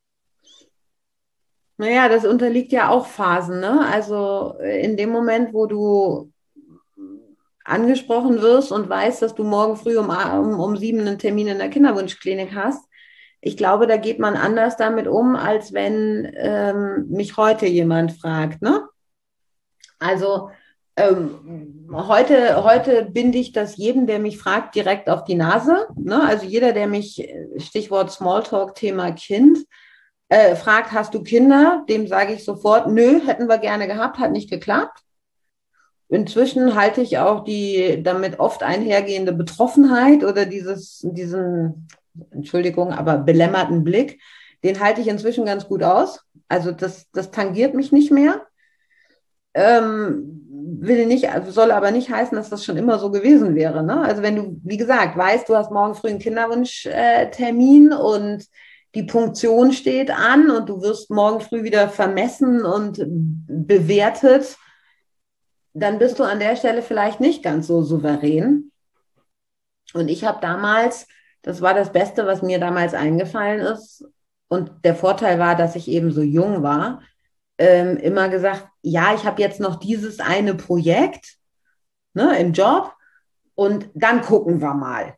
Naja, das unterliegt ja auch Phasen, ne? Also äh, in dem Moment, wo du angesprochen wirst und weißt, dass du morgen früh um, um, um sieben einen Termin in der Kinderwunschklinik hast, ich glaube, da geht man anders damit um, als wenn ähm, mich heute jemand fragt, ne? Also ähm, heute, heute binde ich das jedem, der mich fragt, direkt auf die Nase, ne? Also jeder, der mich, Stichwort Smalltalk, Thema Kind, äh, fragt, hast du Kinder? Dem sage ich sofort, nö, hätten wir gerne gehabt, hat nicht geklappt. Inzwischen halte ich auch die damit oft einhergehende Betroffenheit oder dieses, diesen, Entschuldigung, aber belämmerten Blick, den halte ich inzwischen ganz gut aus. Also das, das tangiert mich nicht mehr. Ähm, will nicht, soll aber nicht heißen, dass das schon immer so gewesen wäre. Ne? Also wenn du, wie gesagt, weißt, du hast morgen früh einen Kinderwunschtermin und die Punktion steht an und du wirst morgen früh wieder vermessen und bewertet, dann bist du an der Stelle vielleicht nicht ganz so souverän. Und ich habe damals, das war das Beste, was mir damals eingefallen ist, und der Vorteil war, dass ich eben so jung war, ähm, immer gesagt, ja, ich habe jetzt noch dieses eine Projekt, ne, im Job und dann gucken wir mal.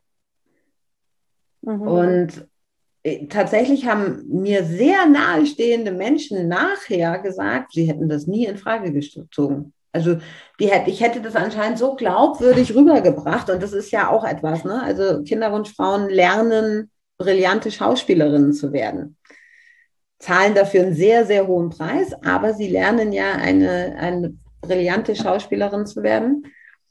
Mhm. Und äh, tatsächlich haben mir sehr nahestehende Menschen nachher gesagt, sie hätten das nie in Frage gezogen. Also die hätte, ich hätte das anscheinend so glaubwürdig rübergebracht und das ist ja auch etwas, ne? Also Kinderwunschfrauen lernen, brillante Schauspielerinnen zu werden, zahlen dafür einen sehr, sehr hohen Preis, aber sie lernen ja eine, eine brillante Schauspielerin zu werden.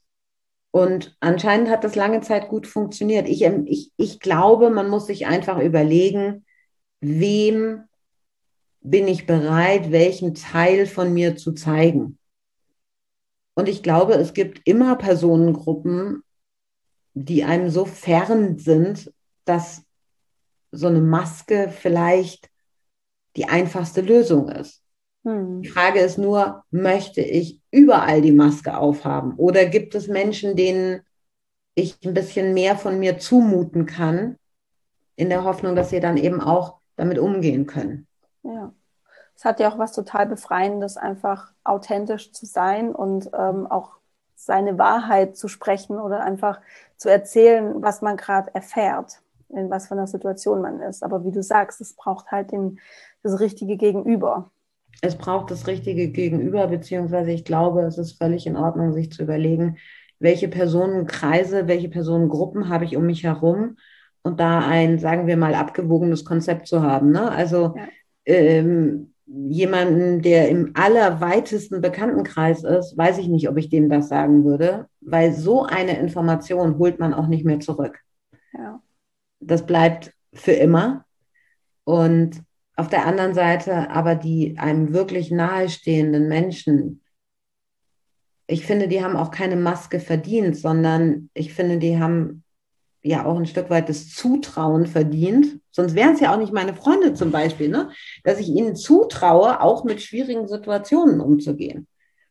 Und anscheinend hat das lange Zeit gut funktioniert. Ich, ich, ich glaube, man muss sich einfach überlegen, wem bin ich bereit, welchen Teil von mir zu zeigen. Und ich glaube, es gibt immer Personengruppen, die einem so fern sind, dass so eine Maske vielleicht die einfachste Lösung ist. Hm. Die Frage ist nur, möchte ich überall die Maske aufhaben? Oder gibt es Menschen, denen ich ein bisschen mehr von mir zumuten kann, in der Hoffnung, dass sie dann eben auch damit umgehen können? Ja. Es hat ja auch was total Befreiendes, einfach authentisch zu sein und ähm, auch seine Wahrheit zu sprechen oder einfach zu erzählen, was man gerade erfährt, in was für einer Situation man ist. Aber wie du sagst, es braucht halt den, das richtige Gegenüber. Es braucht das richtige Gegenüber, beziehungsweise ich glaube, es ist völlig in Ordnung, sich zu überlegen, welche Personenkreise, welche Personengruppen habe ich um mich herum und da ein, sagen wir mal, abgewogenes Konzept zu haben. Ne? Also Ja. ähm, jemanden, der im allerweitesten Bekanntenkreis ist, weiß ich nicht, ob ich dem das sagen würde, weil so eine Information holt man auch nicht mehr zurück. Ja. Das bleibt für immer. Und auf der anderen Seite aber die einem wirklich nahestehenden Menschen, ich finde, die haben auch keine Maske verdient, sondern ich finde, die haben ja auch ein Stück weit das Zutrauen verdient. Sonst wären es ja auch nicht meine Freunde zum Beispiel, ne? Dass ich ihnen zutraue, auch mit schwierigen Situationen umzugehen.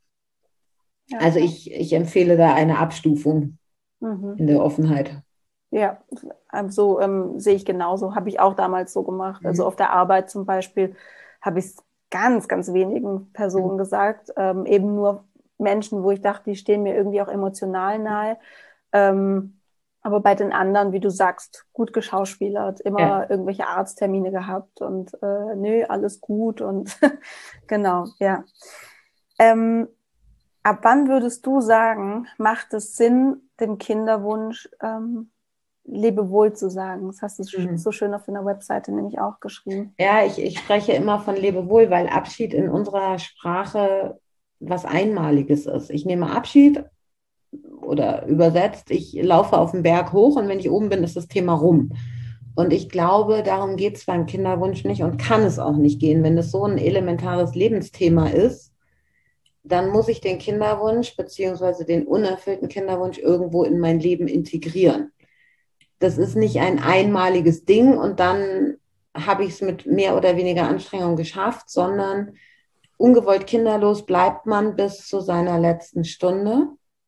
Ja. Also ich, ich empfehle da eine Abstufung Mhm. in der Offenheit. Ja, so ähm, sehe ich genauso. Habe ich auch damals so gemacht. Also Mhm. auf der Arbeit zum Beispiel habe ich es ganz, ganz wenigen Personen gesagt. Ähm, eben nur Menschen, wo ich dachte, die stehen mir irgendwie auch emotional nahe. Ähm, aber bei den anderen, wie du sagst, gut geschauspielert, Ja. immer irgendwelche Arzttermine gehabt und äh, nö, alles gut und genau, ja. Ähm, ab wann würdest du sagen, macht es Sinn, dem Kinderwunsch ähm, Lebewohl zu sagen? Das hast du Mhm. so schön auf deiner Webseite nämlich auch geschrieben. Ja, ich, ich spreche immer von Lebewohl, weil Abschied in unserer Sprache was Einmaliges ist. Ich nehme Abschied oder übersetzt, ich laufe auf den Berg hoch und wenn ich oben bin, ist das Thema rum. Und ich glaube, darum geht es beim Kinderwunsch nicht und kann es auch nicht gehen. Wenn es so ein elementares Lebensthema ist, dann muss ich den Kinderwunsch beziehungsweise den unerfüllten Kinderwunsch irgendwo in mein Leben integrieren. Das ist nicht ein einmaliges Ding und dann habe ich es mit mehr oder weniger Anstrengung geschafft, sondern ungewollt kinderlos bleibt man bis zu seiner letzten Stunde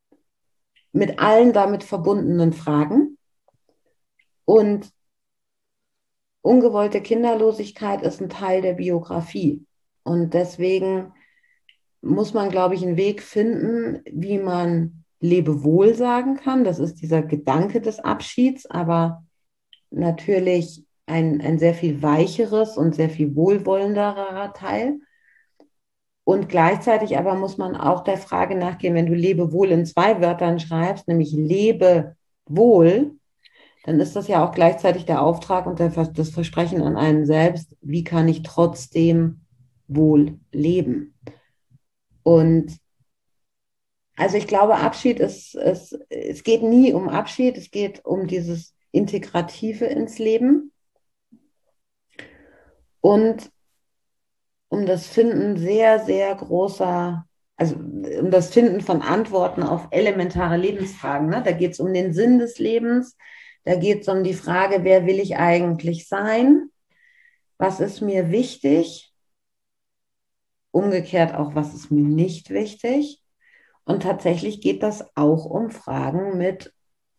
mit allen damit verbundenen Fragen. Und ungewollte Kinderlosigkeit ist ein Teil der Biografie. Und deswegen muss man, glaube ich, einen Weg finden, wie man Lebewohl sagen kann. Das ist dieser Gedanke des Abschieds, aber natürlich ein, ein sehr viel weicheres und sehr viel wohlwollenderer Teil. Und gleichzeitig aber muss man auch der Frage nachgehen, wenn du Lebewohl in zwei Wörtern schreibst, nämlich lebe wohl, dann ist das ja auch gleichzeitig der Auftrag und der, das Versprechen an einen selbst, wie kann ich trotzdem wohl leben? Und also ich glaube, Abschied ist, ist, es geht nie um Abschied, es geht um dieses Integrative ins Leben und um das Finden sehr, sehr großer, also um das Finden von Antworten auf elementare Lebensfragen. Ne? Da geht es um den Sinn des Lebens, da geht es um die Frage, wer will ich eigentlich sein, was ist mir wichtig, umgekehrt auch, was ist mir nicht wichtig. Und tatsächlich geht das auch um Fragen mit,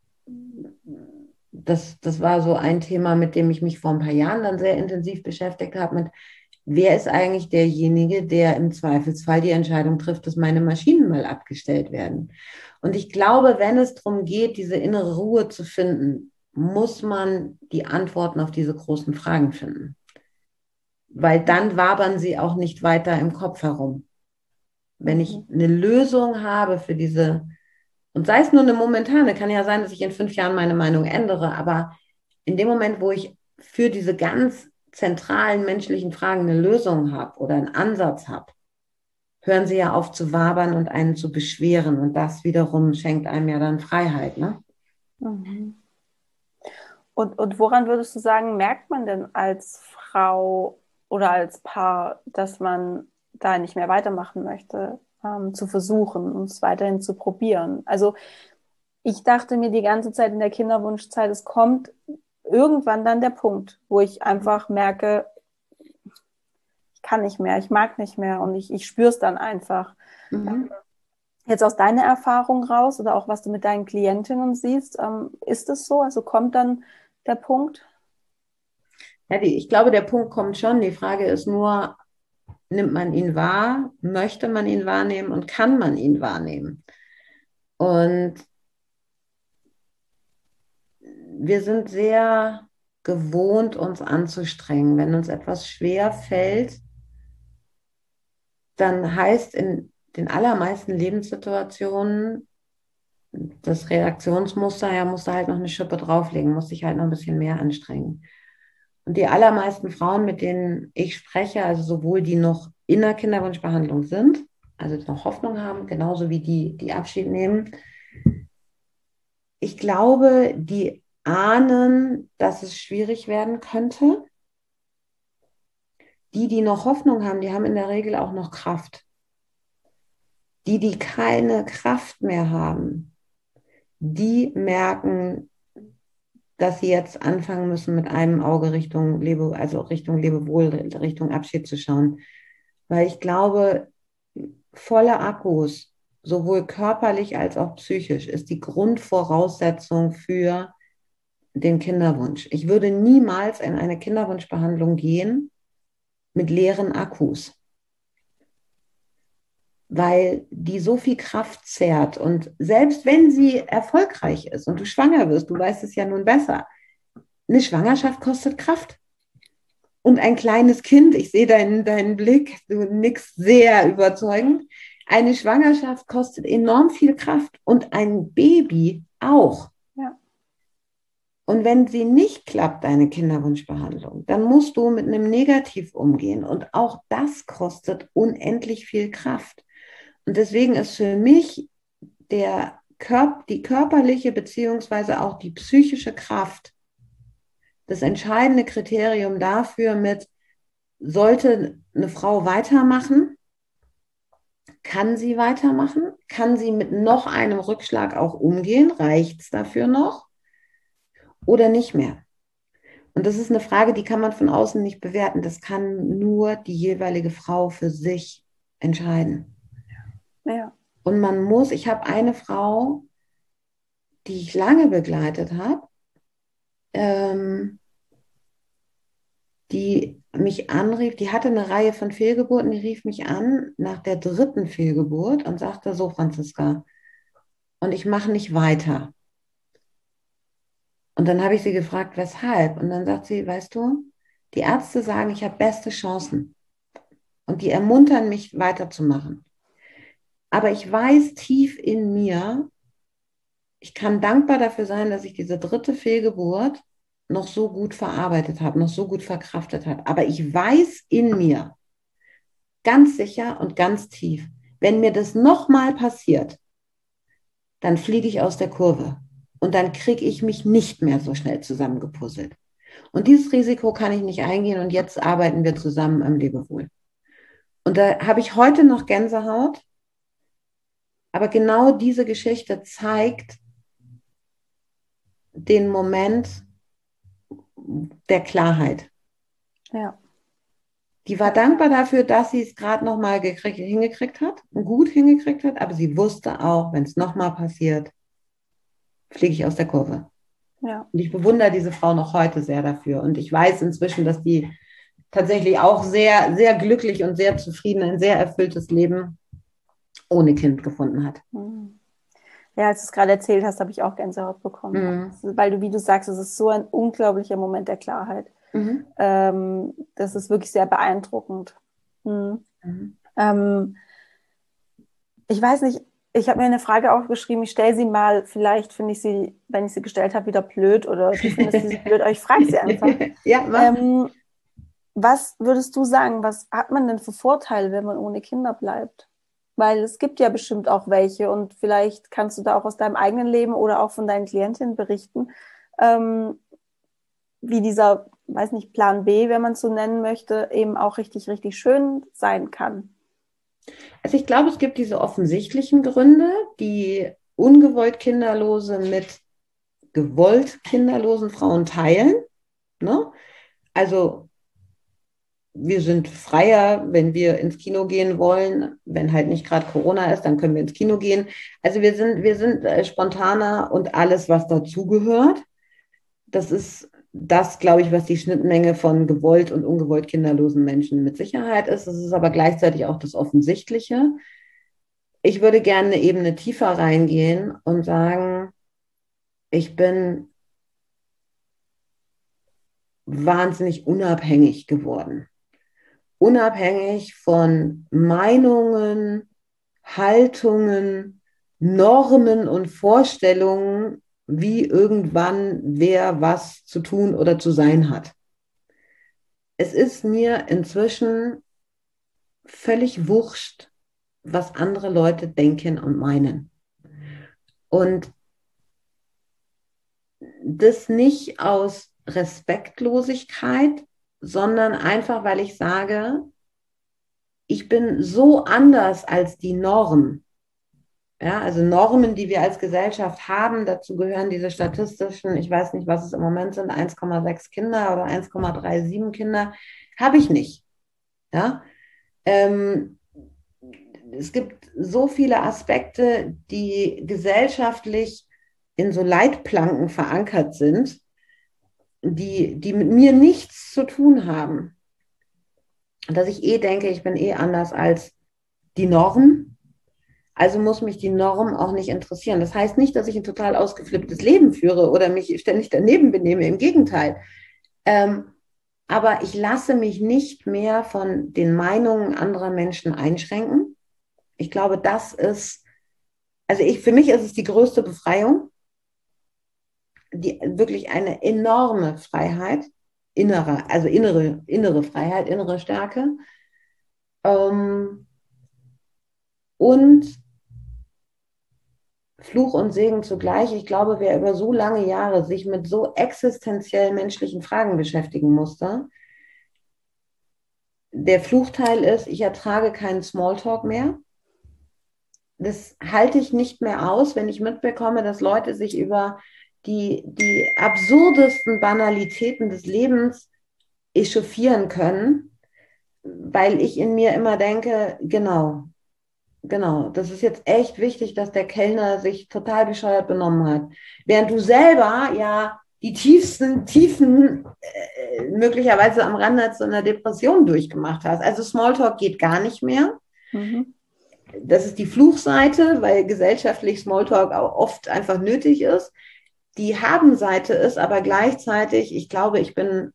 das, das war so ein Thema, mit dem ich mich vor ein paar Jahren dann sehr intensiv beschäftigt habe, mit wer ist eigentlich derjenige, der im Zweifelsfall die Entscheidung trifft, dass meine Maschinen mal abgestellt werden. Und ich glaube, wenn es darum geht, diese innere Ruhe zu finden, muss man die Antworten auf diese großen Fragen finden. Weil dann wabern sie auch nicht weiter im Kopf herum. Wenn ich eine Lösung habe für diese, und sei es nur eine momentane, kann ja sein, dass ich in fünf Jahren meine Meinung ändere, aber in dem Moment, wo ich für diese ganz zentralen menschlichen Fragen eine Lösung habe oder einen Ansatz habe, hören sie ja auf zu wabern und einen zu beschweren. Und das wiederum schenkt einem ja dann Freiheit, ne? Mhm. Und, und woran würdest du sagen, merkt man denn als Frau oder als Paar, dass man da nicht mehr weitermachen möchte, ähm, zu versuchen und es weiterhin zu probieren? Also ich dachte mir die ganze Zeit in der Kinderwunschzeit, es kommt irgendwann dann der Punkt, wo ich einfach merke, ich kann nicht mehr, ich mag nicht mehr und ich, ich spüre es dann einfach. Mhm. Jetzt aus deiner Erfahrung raus oder auch was du mit deinen Klientinnen siehst, ähm, ist es so? Also kommt dann der Punkt? Ja, die, ich glaube, der Punkt kommt schon. Die Frage ist nur, nimmt man ihn wahr, möchte man ihn wahrnehmen und kann man ihn wahrnehmen? Und wir sind sehr gewohnt, uns anzustrengen. Wenn uns etwas schwer fällt, dann heißt in den allermeisten Lebenssituationen das Reaktionsmuster, ja, musste halt noch eine Schippe drauflegen, musste sich halt noch ein bisschen mehr anstrengen. Und die allermeisten Frauen, mit denen ich spreche, also sowohl die noch in der Kinderwunschbehandlung sind, also noch Hoffnung haben, genauso wie die, die Abschied nehmen, ich glaube, die ahnen, dass es schwierig werden könnte. Die, die noch Hoffnung haben, die haben in der Regel auch noch Kraft. Die, die keine Kraft mehr haben, die merken, dass sie jetzt anfangen müssen, mit einem Auge Richtung Lebe, also Richtung Lebewohl, Richtung Abschied zu schauen. Weil ich glaube, volle Akkus, sowohl körperlich als auch psychisch, ist die Grundvoraussetzung für den Kinderwunsch. Ich würde niemals in eine Kinderwunschbehandlung gehen mit leeren Akkus, weil die so viel Kraft zehrt. Und selbst wenn sie erfolgreich ist und du schwanger wirst, du weißt es ja nun besser, eine Schwangerschaft kostet Kraft. Und ein kleines Kind, ich sehe deinen, deinen Blick, du nickst sehr überzeugend, eine Schwangerschaft kostet enorm viel Kraft und ein Baby auch. Ja. Und wenn sie nicht klappt, deine Kinderwunschbehandlung, dann musst du mit einem Negativ umgehen. Und auch das kostet unendlich viel Kraft. Und deswegen ist für mich der Körp- die körperliche beziehungsweise auch die psychische Kraft das entscheidende Kriterium dafür mit, sollte eine Frau weitermachen? Kann sie weitermachen? Kann sie mit noch einem Rückschlag auch umgehen? Reicht es dafür noch? Oder nicht mehr? Und das ist eine Frage, die kann man von außen nicht bewerten. Das kann nur die jeweilige Frau für sich entscheiden. Ja. Und man muss, ich habe eine Frau, die ich lange begleitet habe, ähm, die mich anrief, die hatte eine Reihe von Fehlgeburten, die rief mich an nach der dritten Fehlgeburt und sagte, so Franziska, und ich mache nicht weiter. Und dann habe ich sie gefragt, weshalb? Und dann sagt sie, weißt du, die Ärzte sagen, ich habe beste Chancen und die ermuntern mich weiterzumachen. Aber ich weiß tief in mir, ich kann dankbar dafür sein, dass ich diese dritte Fehlgeburt noch so gut verarbeitet habe, noch so gut verkraftet habe. Aber ich weiß in mir, ganz sicher und ganz tief, wenn mir das nochmal passiert, dann fliege ich aus der Kurve und dann kriege ich mich nicht mehr so schnell zusammengepuzzelt. Und dieses Risiko kann ich nicht eingehen und jetzt arbeiten wir zusammen am Lebewohl. Und da habe ich heute noch Gänsehaut, aber genau diese Geschichte zeigt den Moment der Klarheit. Ja. Die war dankbar dafür, dass sie es gerade nochmal hingekriegt hat und gut hingekriegt hat, aber sie wusste auch, wenn es nochmal passiert, fliege ich aus der Kurve. Ja. Und ich bewundere diese Frau noch heute sehr dafür. Und ich weiß inzwischen, dass die tatsächlich auch sehr, sehr glücklich und sehr zufrieden, ein sehr erfülltes Leben ohne Kind gefunden hat. Ja, als du es gerade erzählt hast, habe ich auch Gänsehaut bekommen. Mhm. Weil du, wie du sagst, es ist so ein unglaublicher Moment der Klarheit. Mhm. Ähm, das ist wirklich sehr beeindruckend. Mhm. Mhm. Ähm, ich weiß nicht, ich habe mir eine Frage aufgeschrieben, ich stelle sie mal, vielleicht finde ich sie, wenn ich sie gestellt habe, wieder blöd oder du findest sie blöd, aber ich frage sie einfach. Ja, ähm, was würdest du sagen, was hat man denn für Vorteile, wenn man ohne Kinder bleibt? Weil es gibt ja bestimmt auch welche und vielleicht kannst du da auch aus deinem eigenen Leben oder auch von deinen Klientinnen berichten, ähm, wie dieser, weiß nicht, Plan B, wenn man es so nennen möchte, eben auch richtig, richtig schön sein kann. Also ich glaube, es gibt diese offensichtlichen Gründe, die ungewollt Kinderlose mit gewollt kinderlosen Frauen teilen. Ne? Also wir sind freier, wenn wir ins Kino gehen wollen. Wenn halt nicht gerade Corona ist, dann können wir ins Kino gehen. Also wir sind, wir sind äh, spontaner und alles, was dazugehört. Das ist das, glaube ich, was die Schnittmenge von gewollt und ungewollt kinderlosen Menschen mit Sicherheit ist. Es ist aber gleichzeitig auch das Offensichtliche. Ich würde gerne eine Ebene tiefer reingehen und sagen, ich bin wahnsinnig unabhängig geworden. Unabhängig von Meinungen, Haltungen, Normen und Vorstellungen, wie irgendwann wer was zu tun oder zu sein hat. Es ist mir inzwischen völlig wurscht, was andere Leute denken und meinen. Und das nicht aus Respektlosigkeit, sondern einfach, weil ich sage, ich bin so anders als die Norm. Ja, also Normen, die wir als Gesellschaft haben, dazu gehören diese statistischen, ich weiß nicht, was es im Moment sind, eins Komma sechs Kinder oder eins Komma siebenunddreißig Kinder, habe ich nicht. Ja? Ähm, es gibt so viele Aspekte, die gesellschaftlich in so Leitplanken verankert sind, die, die mit mir nichts zu tun haben. Und dass ich eh denke, ich bin eh anders als die Norm. Also muss mich die Norm auch nicht interessieren. Das heißt nicht, dass ich ein total ausgeflipptes Leben führe oder mich ständig daneben benehme. Im Gegenteil. Ähm, aber ich lasse mich nicht mehr von den Meinungen anderer Menschen einschränken. Ich glaube, das ist, also ich, für mich ist es die größte Befreiung, die, wirklich eine enorme Freiheit, innere, also innere, innere Freiheit, innere Stärke. Ähm, und Fluch und Segen zugleich. Ich glaube, wer über so lange Jahre sich mit so existenziell menschlichen Fragen beschäftigen musste, der Fluchteil ist, ich ertrage keinen Smalltalk mehr. Das halte ich nicht mehr aus, wenn ich mitbekomme, dass Leute sich über die, die absurdesten Banalitäten des Lebens echauffieren können, weil ich in mir immer denke, genau, genau, das ist jetzt echt wichtig, dass der Kellner sich total bescheuert benommen hat. Während du selber ja die tiefsten Tiefen äh, möglicherweise am Rande zu einer Depression durchgemacht hast. Also Smalltalk geht gar nicht mehr. Mhm. Das ist die Fluchseite, weil gesellschaftlich Smalltalk auch oft einfach nötig ist. Die Habenseite ist aber gleichzeitig, ich glaube, ich bin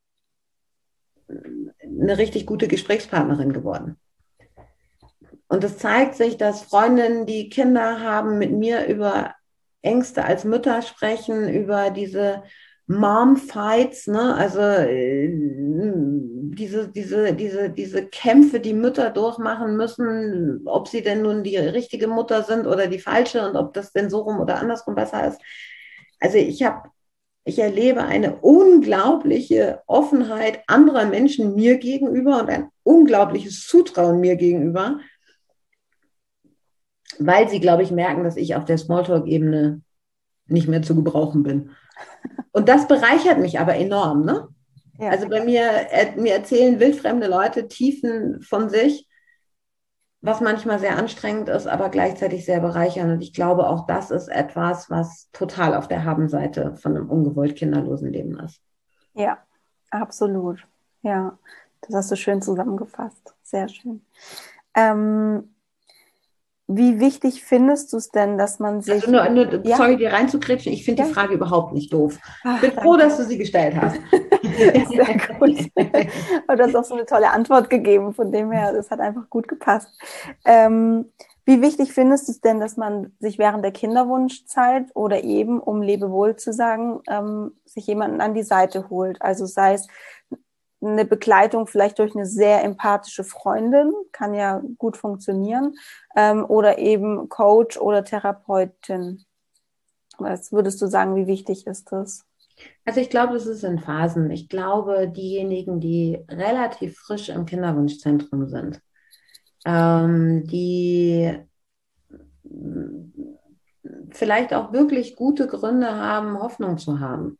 eine richtig gute Gesprächspartnerin geworden. Und es zeigt sich, dass Freundinnen, die Kinder haben, mit mir über Ängste als Mütter sprechen, über diese Mom-Fights, ne? Also äh, diese, diese, diese, diese Kämpfe, die Mütter durchmachen müssen, ob sie denn nun die richtige Mutter sind oder die falsche und ob das denn so rum oder andersrum besser ist. Also ich habe, ich erlebe eine unglaubliche Offenheit anderer Menschen mir gegenüber und ein unglaubliches Zutrauen mir gegenüber, weil sie, glaube ich, merken, dass ich auf der Smalltalk-Ebene nicht mehr zu gebrauchen bin. Und das bereichert mich aber enorm, ne? Ja. Also bei mir, äh, mir erzählen wildfremde Leute Tiefen von sich, was manchmal sehr anstrengend ist, aber gleichzeitig sehr bereichernd. Und ich glaube, auch das ist etwas, was total auf der Habenseite von einem ungewollt kinderlosen Leben ist. Ja, absolut. Ja, das hast du schön zusammengefasst. Sehr schön. Ähm, Wie wichtig findest du es denn, dass man sich... Also nur, nur ja? Sorry, dir reinzukretschen, ich finde ja. die Frage überhaupt nicht doof. Ach, ich bin danke. froh, dass du sie gestellt hast. Sehr gut. Aber du hast auch so eine tolle Antwort gegeben, von dem her, das hat einfach gut gepasst. Ähm, wie wichtig findest du es denn, dass man sich während der Kinderwunschzeit oder eben, um Lebewohl zu sagen, ähm, sich jemanden an die Seite holt? Also sei es eine Begleitung vielleicht durch eine sehr empathische Freundin, kann ja gut funktionieren, ähm, oder eben Coach oder Therapeutin. Was würdest du sagen, wie wichtig ist das? Also ich glaube, das ist in Phasen. Ich glaube, diejenigen, die relativ frisch im Kinderwunschzentrum sind, ähm, die vielleicht auch wirklich gute Gründe haben, Hoffnung zu haben.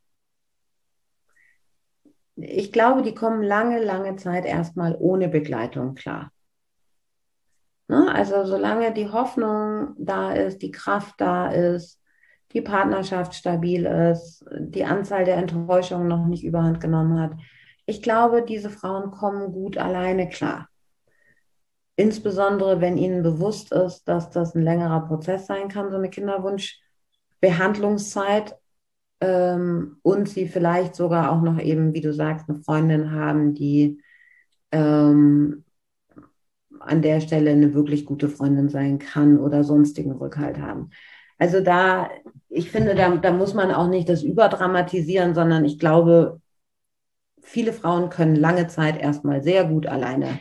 Ich glaube, die kommen lange, lange Zeit erstmal ohne Begleitung klar. Ne? Also solange die Hoffnung da ist, die Kraft da ist, die Partnerschaft stabil ist, die Anzahl der Enttäuschungen noch nicht überhand genommen hat. Ich glaube, diese Frauen kommen gut alleine klar. Insbesondere, wenn ihnen bewusst ist, dass das ein längerer Prozess sein kann, so eine Kinderwunschbehandlungszeit, ähm, und sie vielleicht sogar auch noch eben, wie du sagst, eine Freundin haben, die ähm, an der Stelle eine wirklich gute Freundin sein kann oder sonstigen Rückhalt haben. Also da, ich finde, da, da muss man auch nicht das überdramatisieren, sondern ich glaube, viele Frauen können lange Zeit erstmal sehr gut alleine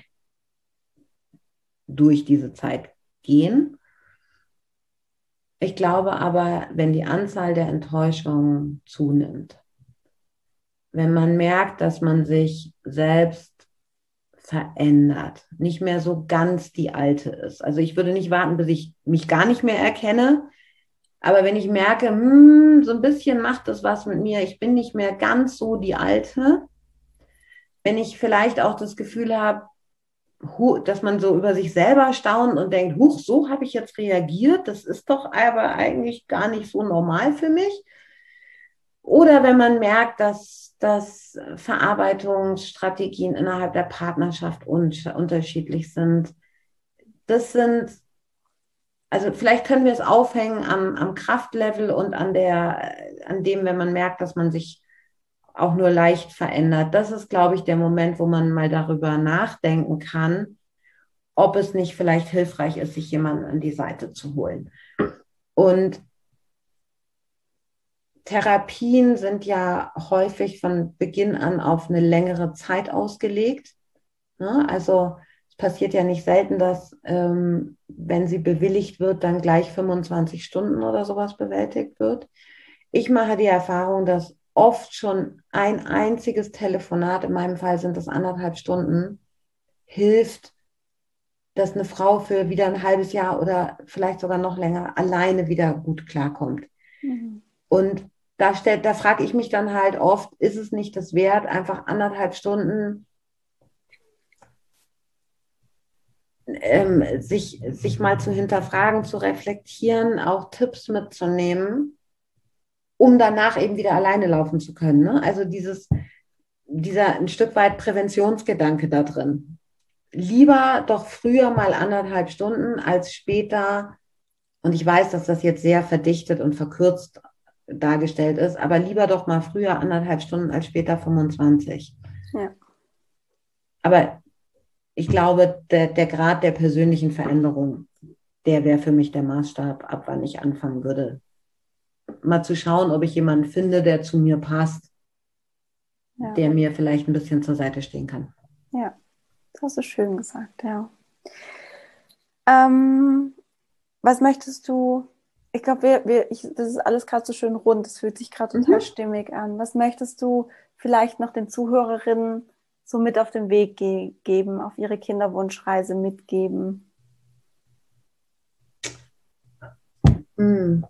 durch diese Zeit gehen. Ich glaube aber, wenn die Anzahl der Enttäuschungen zunimmt, wenn man merkt, dass man sich selbst verändert, nicht mehr so ganz die Alte ist. Also ich würde nicht warten, bis ich mich gar nicht mehr erkenne, aber wenn ich merke, hm, so ein bisschen macht das was mit mir, ich bin nicht mehr ganz so die Alte, wenn ich vielleicht auch das Gefühl habe, dass man so über sich selber staunt und denkt, huch, so habe ich jetzt reagiert, das ist doch aber eigentlich gar nicht so normal für mich. Oder wenn man merkt, dass, dass Verarbeitungsstrategien innerhalb der Partnerschaft un- unterschiedlich sind. Das sind, also vielleicht können wir es aufhängen am, am Kraftlevel und an der, an dem, wenn man merkt, dass man sich auch nur leicht verändert. Das ist, glaube ich, der Moment, wo man mal darüber nachdenken kann, ob es nicht vielleicht hilfreich ist, sich jemanden an die Seite zu holen. Und Therapien sind ja häufig von Beginn an auf eine längere Zeit ausgelegt. Ne? Also es passiert ja nicht selten, dass, ähm, wenn sie bewilligt wird, dann gleich fünfundzwanzig Stunden oder sowas bewältigt wird. Ich mache die Erfahrung, dass oft schon ein einziges Telefonat, in meinem Fall sind es anderthalb Stunden, hilft, dass eine Frau für wieder ein halbes Jahr oder vielleicht sogar noch länger alleine wieder gut klarkommt. Mhm. Und da, stellt, da frage ich mich dann halt oft, ist es nicht das wert, einfach anderthalb Stunden ähm, sich, sich mal zu hinterfragen, zu reflektieren, auch Tipps mitzunehmen, um danach eben wieder alleine laufen zu können. Ne? Also dieses, dieser ein Stück weit Präventionsgedanke da drin. Lieber doch früher mal anderthalb Stunden als später, und ich weiß, dass das jetzt sehr verdichtet und verkürzt dargestellt ist, aber lieber doch mal früher anderthalb Stunden als später fünfundzwanzig. Ja. Aber ich glaube, der, der Grad der persönlichen Veränderung, der wäre für mich der Maßstab, ab wann ich anfangen würde, mal zu schauen, ob ich jemanden finde, der zu mir passt, ja, der mir vielleicht ein bisschen zur Seite stehen kann. Ja, das hast du schön gesagt, ja. Ähm, was möchtest du, ich glaube, wir, wir, ich, das ist alles gerade so schön rund, das fühlt sich gerade total mhm. stimmig an. Was möchtest du vielleicht noch den Zuhörerinnen so mit auf den Weg ge- geben, auf ihre Kinderwunschreise mitgeben? Hm.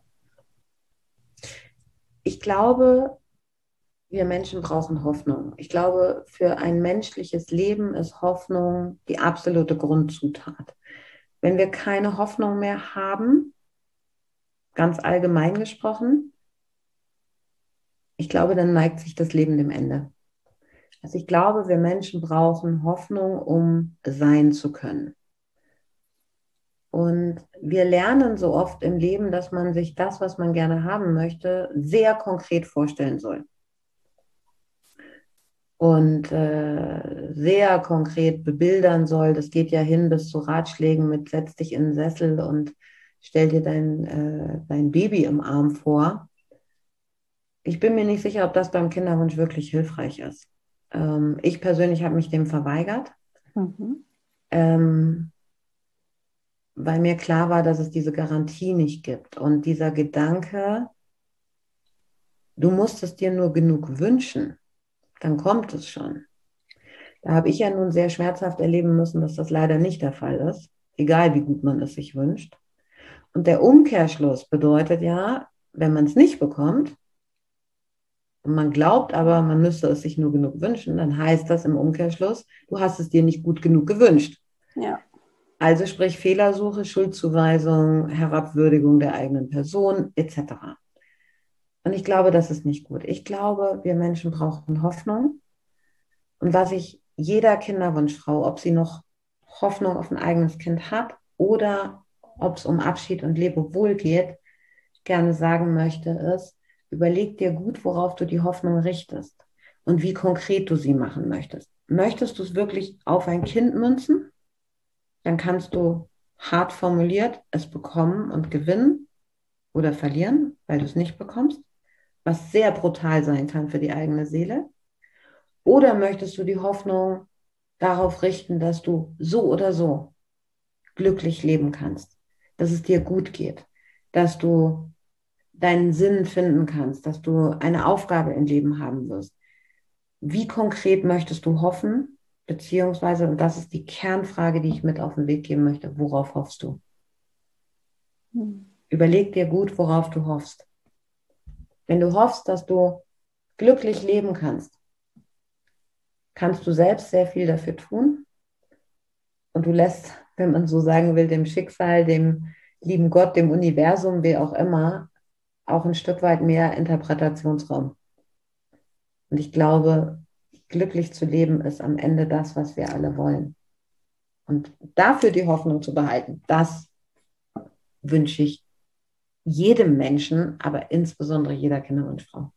Ich glaube, wir Menschen brauchen Hoffnung. Ich glaube, für ein menschliches Leben ist Hoffnung die absolute Grundzutat. Wenn wir keine Hoffnung mehr haben, ganz allgemein gesprochen, ich glaube, dann neigt sich das Leben dem Ende. Also ich glaube, wir Menschen brauchen Hoffnung, um sein zu können. Und wir lernen so oft im Leben, dass man sich das, was man gerne haben möchte, sehr konkret vorstellen soll. Und äh, sehr konkret bebildern soll. Das geht ja hin bis zu Ratschlägen mit setz dich in den Sessel und stell dir dein, äh, dein Baby im Arm vor. Ich bin mir nicht sicher, ob das beim Kinderwunsch wirklich hilfreich ist. Ähm, ich persönlich habe mich dem verweigert, mhm. ähm, weil mir klar war, dass es diese Garantie nicht gibt. Und dieser Gedanke, du musst es dir nur genug wünschen, dann kommt es schon. Da habe ich ja nun sehr schmerzhaft erleben müssen, dass das leider nicht der Fall ist, egal wie gut man es sich wünscht. Und der Umkehrschluss bedeutet ja, wenn man es nicht bekommt und man glaubt aber, man müsste es sich nur genug wünschen, dann heißt das im Umkehrschluss, du hast es dir nicht gut genug gewünscht. Ja. Also sprich Fehlersuche, Schuldzuweisung, Herabwürdigung der eigenen Person et cetera. Und ich glaube, das ist nicht gut. Ich glaube, wir Menschen brauchen Hoffnung. Und was ich jeder Kinderwunschfrau, ob sie noch Hoffnung auf ein eigenes Kind hat oder ob es um Abschied und Lebewohl geht, gerne sagen möchte, ist, überleg dir gut, worauf du die Hoffnung richtest und wie konkret du sie machen möchtest. Möchtest du es wirklich auf ein Kind münzen? dann kannst du hart formuliert es bekommen und gewinnen oder verlieren, weil du es nicht bekommst, was sehr brutal sein kann für die eigene Seele. Oder möchtest du die Hoffnung darauf richten, dass du so oder so glücklich leben kannst, dass es dir gut geht, dass du deinen Sinn finden kannst, dass du eine Aufgabe im Leben haben wirst. Wie konkret möchtest du hoffen? Beziehungsweise, und das ist die Kernfrage, die ich mit auf den Weg geben möchte, worauf hoffst du? Hm. Überleg dir gut, worauf du hoffst. Wenn du hoffst, dass du glücklich leben kannst, kannst du selbst sehr viel dafür tun. Und du lässt, wenn man so sagen will, dem Schicksal, dem lieben Gott, dem Universum, wie auch immer, auch ein Stück weit mehr Interpretationsraum. Und ich glaube, glücklich zu leben ist am Ende das, was wir alle wollen. Und dafür die Hoffnung zu behalten, das wünsche ich jedem Menschen, aber insbesondere jeder Kinderwunschfrau.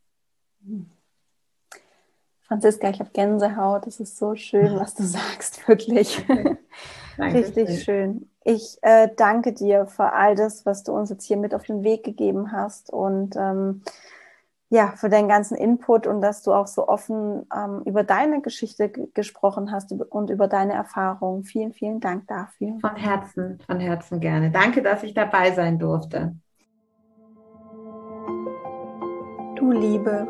Franziska, ich habe Gänsehaut. Das ist so schön, was du sagst, wirklich. Okay. Richtig schön. Ich äh, danke dir für all das, was du uns jetzt hier mit auf den Weg gegeben hast und ähm, ja, für deinen ganzen Input und dass du auch so offen ähm, über deine Geschichte g- gesprochen hast und über deine Erfahrungen. Vielen, vielen Dank dafür. Von Herzen, von Herzen gerne. Danke, dass ich dabei sein durfte. Du Liebe,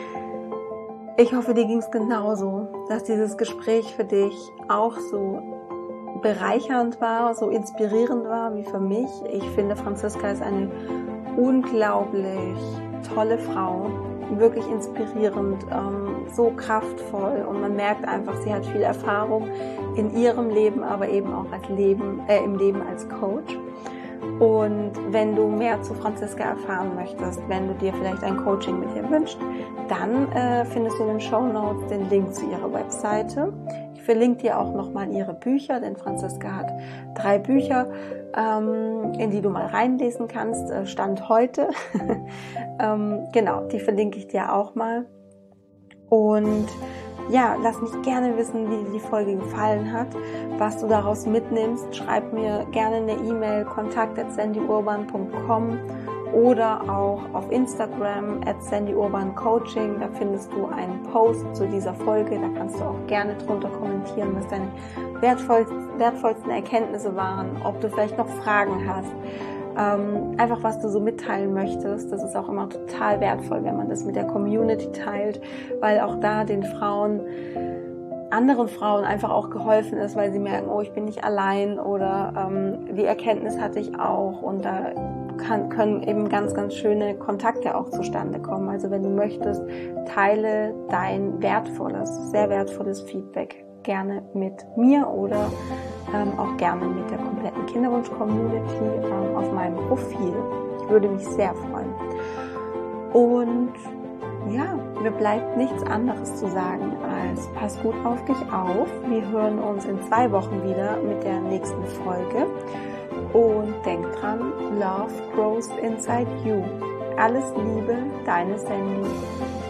ich hoffe, dir ging es genauso, dass dieses Gespräch für dich auch so bereichernd war, so inspirierend war wie für mich. Ich finde, Franziska ist eine unglaublich tolle Frau, wirklich inspirierend, ähm, so kraftvoll und man merkt einfach, sie hat viel Erfahrung in ihrem Leben, aber eben auch als Leben, äh, im Leben als Coach. Und wenn du mehr zu Franziska erfahren möchtest, wenn du dir vielleicht ein Coaching mit ihr wünschst, dann äh, findest du in den Shownotes den Link zu ihrer Webseite. Ich verlinke dir auch nochmal ihre Bücher, denn Franziska hat drei Bücher, ähm, in die du mal reinlesen kannst, äh, Stand heute. ähm, genau, die verlinke ich dir auch mal. Und ja, lass mich gerne wissen, wie dir die Folge gefallen hat, was du daraus mitnimmst. Schreib mir gerne eine E-Mail, kontakt at sandy urban punkt com oder auch auf Instagram at sandy urban coaching. Da findest du einen Post zu dieser Folge. Da kannst du auch gerne drunter kommentieren, was deine wertvollsten, wertvollsten Erkenntnisse waren, ob du vielleicht noch Fragen hast. Ähm, einfach was du so mitteilen möchtest. Das ist auch immer total wertvoll, wenn man das mit der Community teilt, weil auch da den Frauen, anderen Frauen einfach auch geholfen ist, weil sie merken, oh, ich bin nicht allein oder ähm, die Erkenntnis hatte ich auch und da kann, können eben ganz, ganz schöne Kontakte auch zustande kommen. Also wenn du möchtest, teile dein wertvolles, sehr wertvolles Feedback gerne mit mir oder ähm, auch gerne mit der kompletten Kinderwunsch-Community ähm, auf meinem Profil. Ich würde mich sehr freuen. Und ja, mir bleibt nichts anderes zu sagen als pass gut auf dich auf. Wir hören uns in zwei Wochen wieder mit der nächsten Folge. Und denk dran, Love grows inside you. Alles Liebe, deine Sandy.